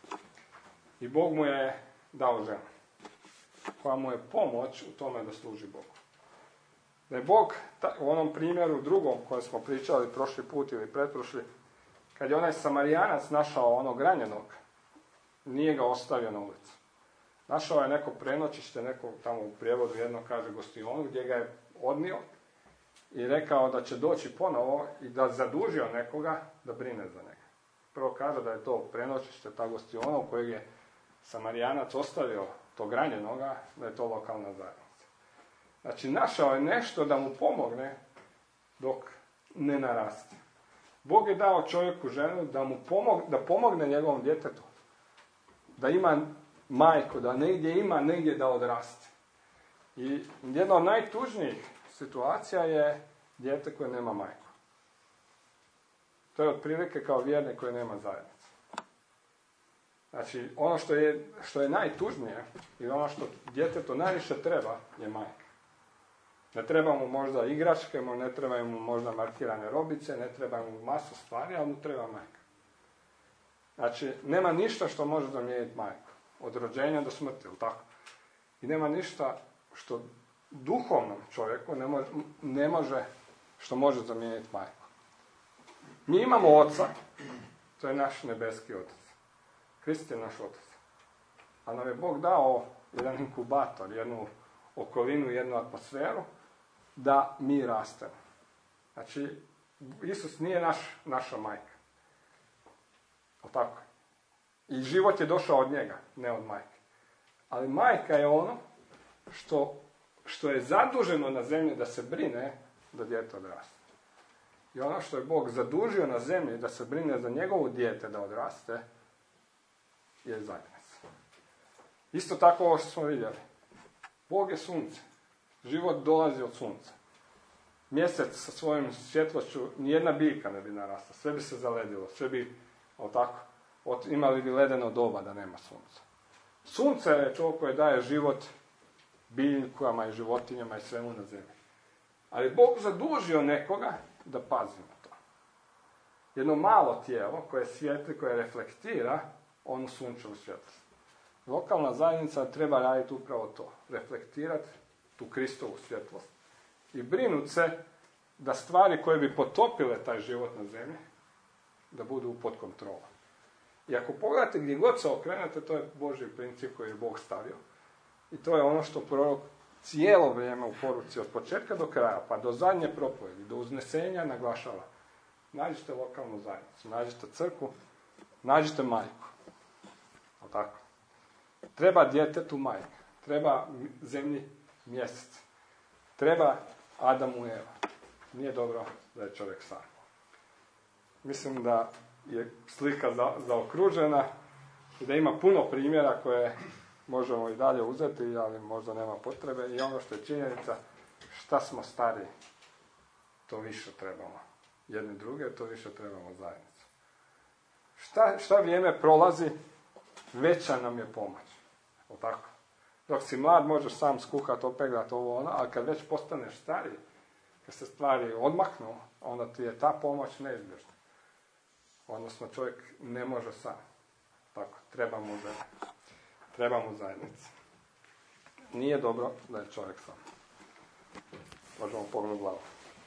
I Bog mu je dao ženu, koja mu je pomoć u tome da služi Bogu. Da je Bog, u onom primjeru drugom kojem smo pričali prošli put ili pretprošli, kad je onaj Samarijanac našao onog ranjenog, nije ga ostavio na ulicu. Našao je neko prenoćište, neko tamo u prijevodu jedno kaže gostionu, gdje ga je odnio i rekao da će doći ponovo i da zadužio nekoga da brine za njega. Prvo kaže da je to prenoćište, ta gostiona u kojeg je Samarijanac ostavio tog ranjenoga, da je to lokalna zajednica. Znači, našao je nešto da mu pomogne dok ne naraste. Bog je dao čovjeku ženu da pomogne njegovom djetetu. Da ima majku, da negdje da odraste. I jedna od najtužnijih situacija je dijete koje nema majku. To je otprilike kao vjernik koji nema zajednicu. Znači, ono što je najtužnije i ono što djetetu najviše treba je majka. Ne treba mu možda igračke, ne treba mu možda markirane robice, ne treba mu masu stvari, ali mu treba majka. Znači, nema ništa što može zamijeniti majku. Od rođenja do smrti, ili tako? I nema ništa što duhovnom čovjeku ne može, što može zamijeniti majku. Mi imamo oca, to je naš nebeski otac. Krist je naš otac. A nam je Bog dao jedan inkubator, jednu okolinu, jednu atmosferu, da mi rastemo. Znači, Isus nije naša majka. O tako? I život je došao od njega, ne od majke. Ali majka je ono što je zaduženo na zemlji da se brine da dijete odraste. I ono što je Bog zadužio na zemlji da se brine za njegovo dijete da odraste, je zajednica. Isto tako ovo što smo vidjeli. Bog je sunce. Život dolazi od sunca. Mjesec sa svojim svjetlošću, nijedna biljka ne bi narasla. Sve bi se zaledilo. Sve bi, imali bi ledeno doba da nema sunca. Sunce je to koje daje život biljkama i životinjama i svemu na zemlji. Ali Bog zadužio nekoga da pazi na to. Jedno malo tijelo koje svijetli, koje reflektira onu sunčevu svjetlost. Lokalna zajednica treba raditi upravo to. Reflektirati tu Kristovu svjetlost. I brinuti se da stvari koje bi potopile taj život na zemlji, da budu pod kontrolom. I ako pogledate gdje god se okrenete, to je Božji princip koji je Bog stavio. I to je ono što prorok cijelo vrijeme u poruci od početka do kraja, pa do zadnje propovjedi, do uznesenja naglašava. Nađite lokalnu zajednicu, nađite crkvu, nađite majku. O tako? Treba djetetu majka, treba zemlji mjesec, treba Adamu i Eva. Nije dobro da je čovjek sam. Mislim da je slika zaokružena i da ima puno primjera koje možemo i dalje uzeti, ali možda nema potrebe. I ono što je činjenica, šta smo stari, to više trebamo jedni druge, to više trebamo zajednicu. Šta vrijeme prolazi, veća nam je pomoć. O tako? Dok si mlad možeš sam skuhati, opeglat ovo ono, ali kad već postaneš stariji, kad se stvari odmaknu, onda ti je ta pomoć neizbježna. Odnosno čovjek ne može sam. Tako, trebamo zajednicu. Nije dobro da je čovjek sam. Možemo pognuti glavu.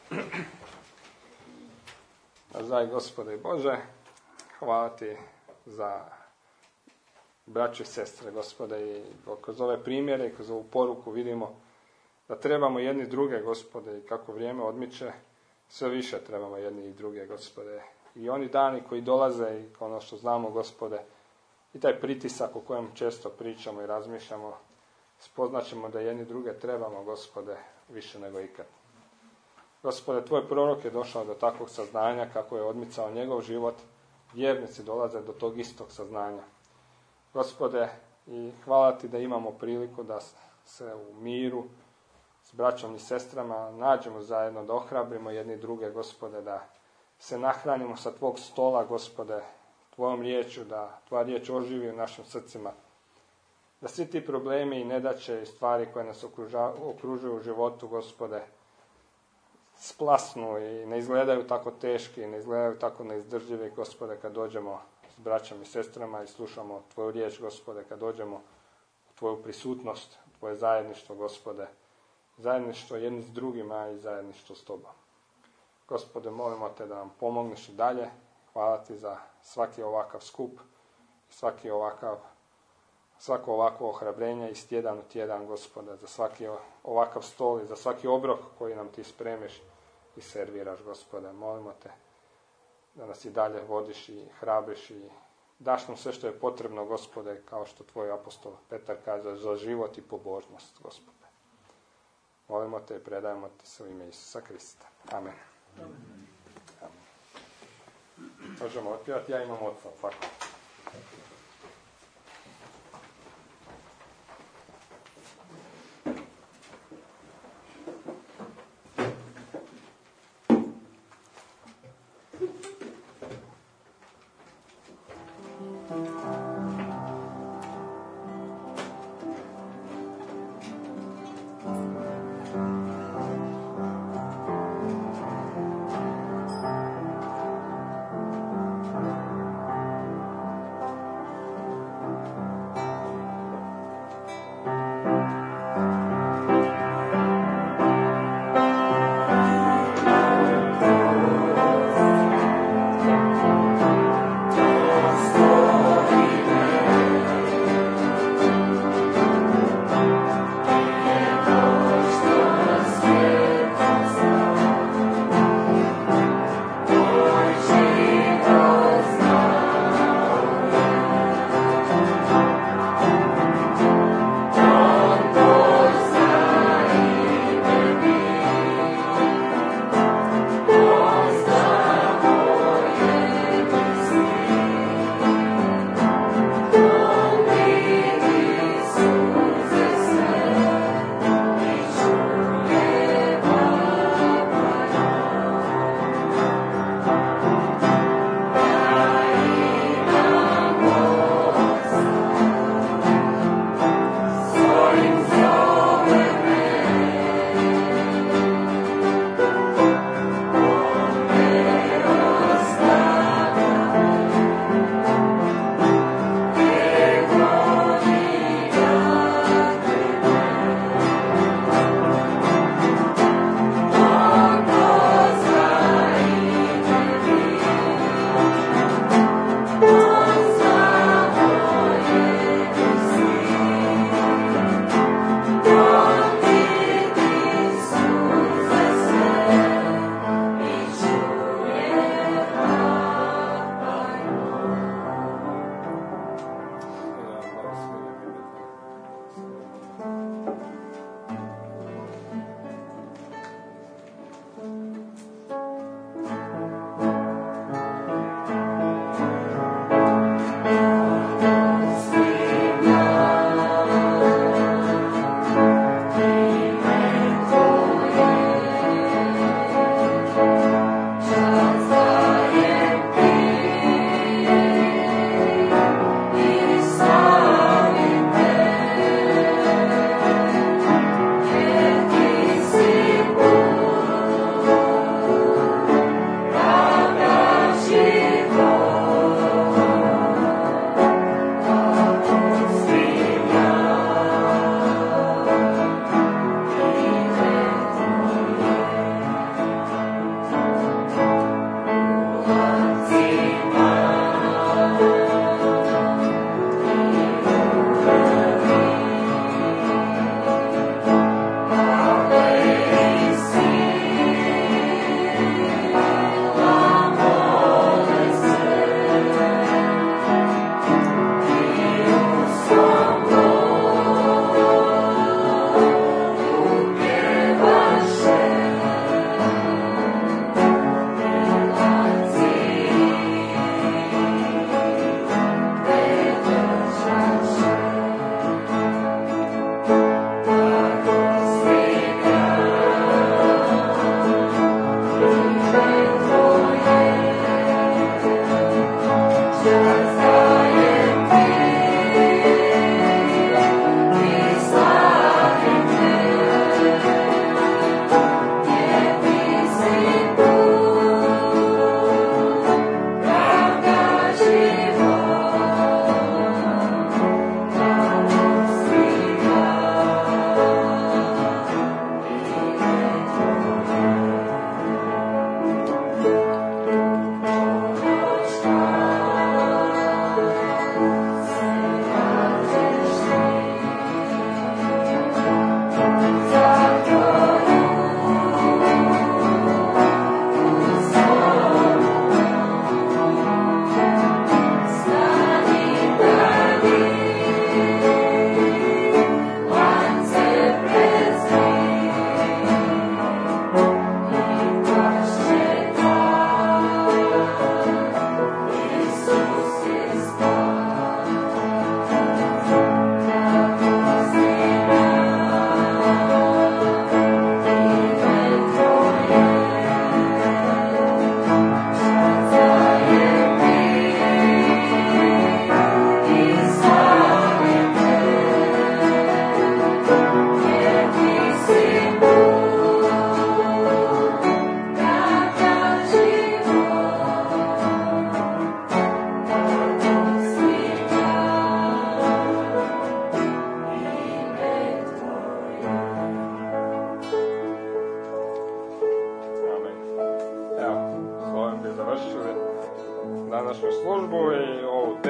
Dragi Gospode i Bože, hvala ti za braću i sestre, Gospode, i kroz ove primjere i kroz ovu poruku vidimo da trebamo jedni druge, Gospode, i kako vrijeme odmiče, sve više trebamo jedni i druge, Gospode. I oni dani koji dolaze i ono što znamo, Gospode, i taj pritisak o kojem često pričamo i razmišljamo, spoznaćemo da jedni druge trebamo, Gospode, više nego ikad. Gospode, tvoj prorok je došao do takvog saznanja kako je odmicao njegov život, vjernici dolaze do tog istog saznanja. Gospode, i hvala ti da imamo priliku da se u miru s braćom i sestrama nađemo zajedno, da ohrabrimo jedni druge, Gospode, da se nahranimo sa tvog stola, Gospode, tvojom riječju, da tvoja riječ oživi u našim srcima, da svi ti problemi i nedaće i stvari koje nas okružuju u životu, Gospode, splasnu i ne izgledaju tako teški, ne izgledaju tako neizdrživi, Gospode, kad dođemo s braćom i sestrama i slušamo tvoju riječ, Gospode, kad dođemo u tvoju prisutnost, tvoje zajedništvo, Gospode, zajedništvo jedni s drugima i zajedništvo s tobom. Gospode, molimo te da nam pomogneš i dalje. Hvala ti za svaki ovakav skup, svako ovakvo ohrabrenje iz tjedan u tjedan, Gospode, za svaki ovakav stol i za svaki obrok koji nam ti spremiš i serviraš, Gospode. Molimo te da nas i dalje vodiš i hrabriš i daš nam sve što je potrebno, Gospode, kao što tvoj apostol Petar kaže, za život i pobožnost, Gospode. Molimo te i predajemo ti se u ime Isusa Krista. Amen. Amen. Možemo otpjevati, ja imam oca, tako.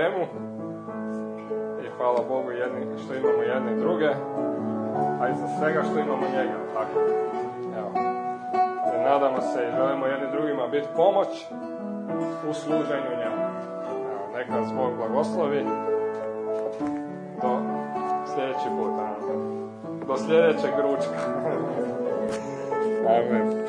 svemu. I hvala Bogu što imamo jedni i druge, a i za svega što imamo njega. Tako. Evo. I nadamo se i želimo jedni drugima biti pomoć u služenju njemu. Evo, neka vas Bog blagoslovi. Do sljedeći put. Do sljedećeg ručka. Amen.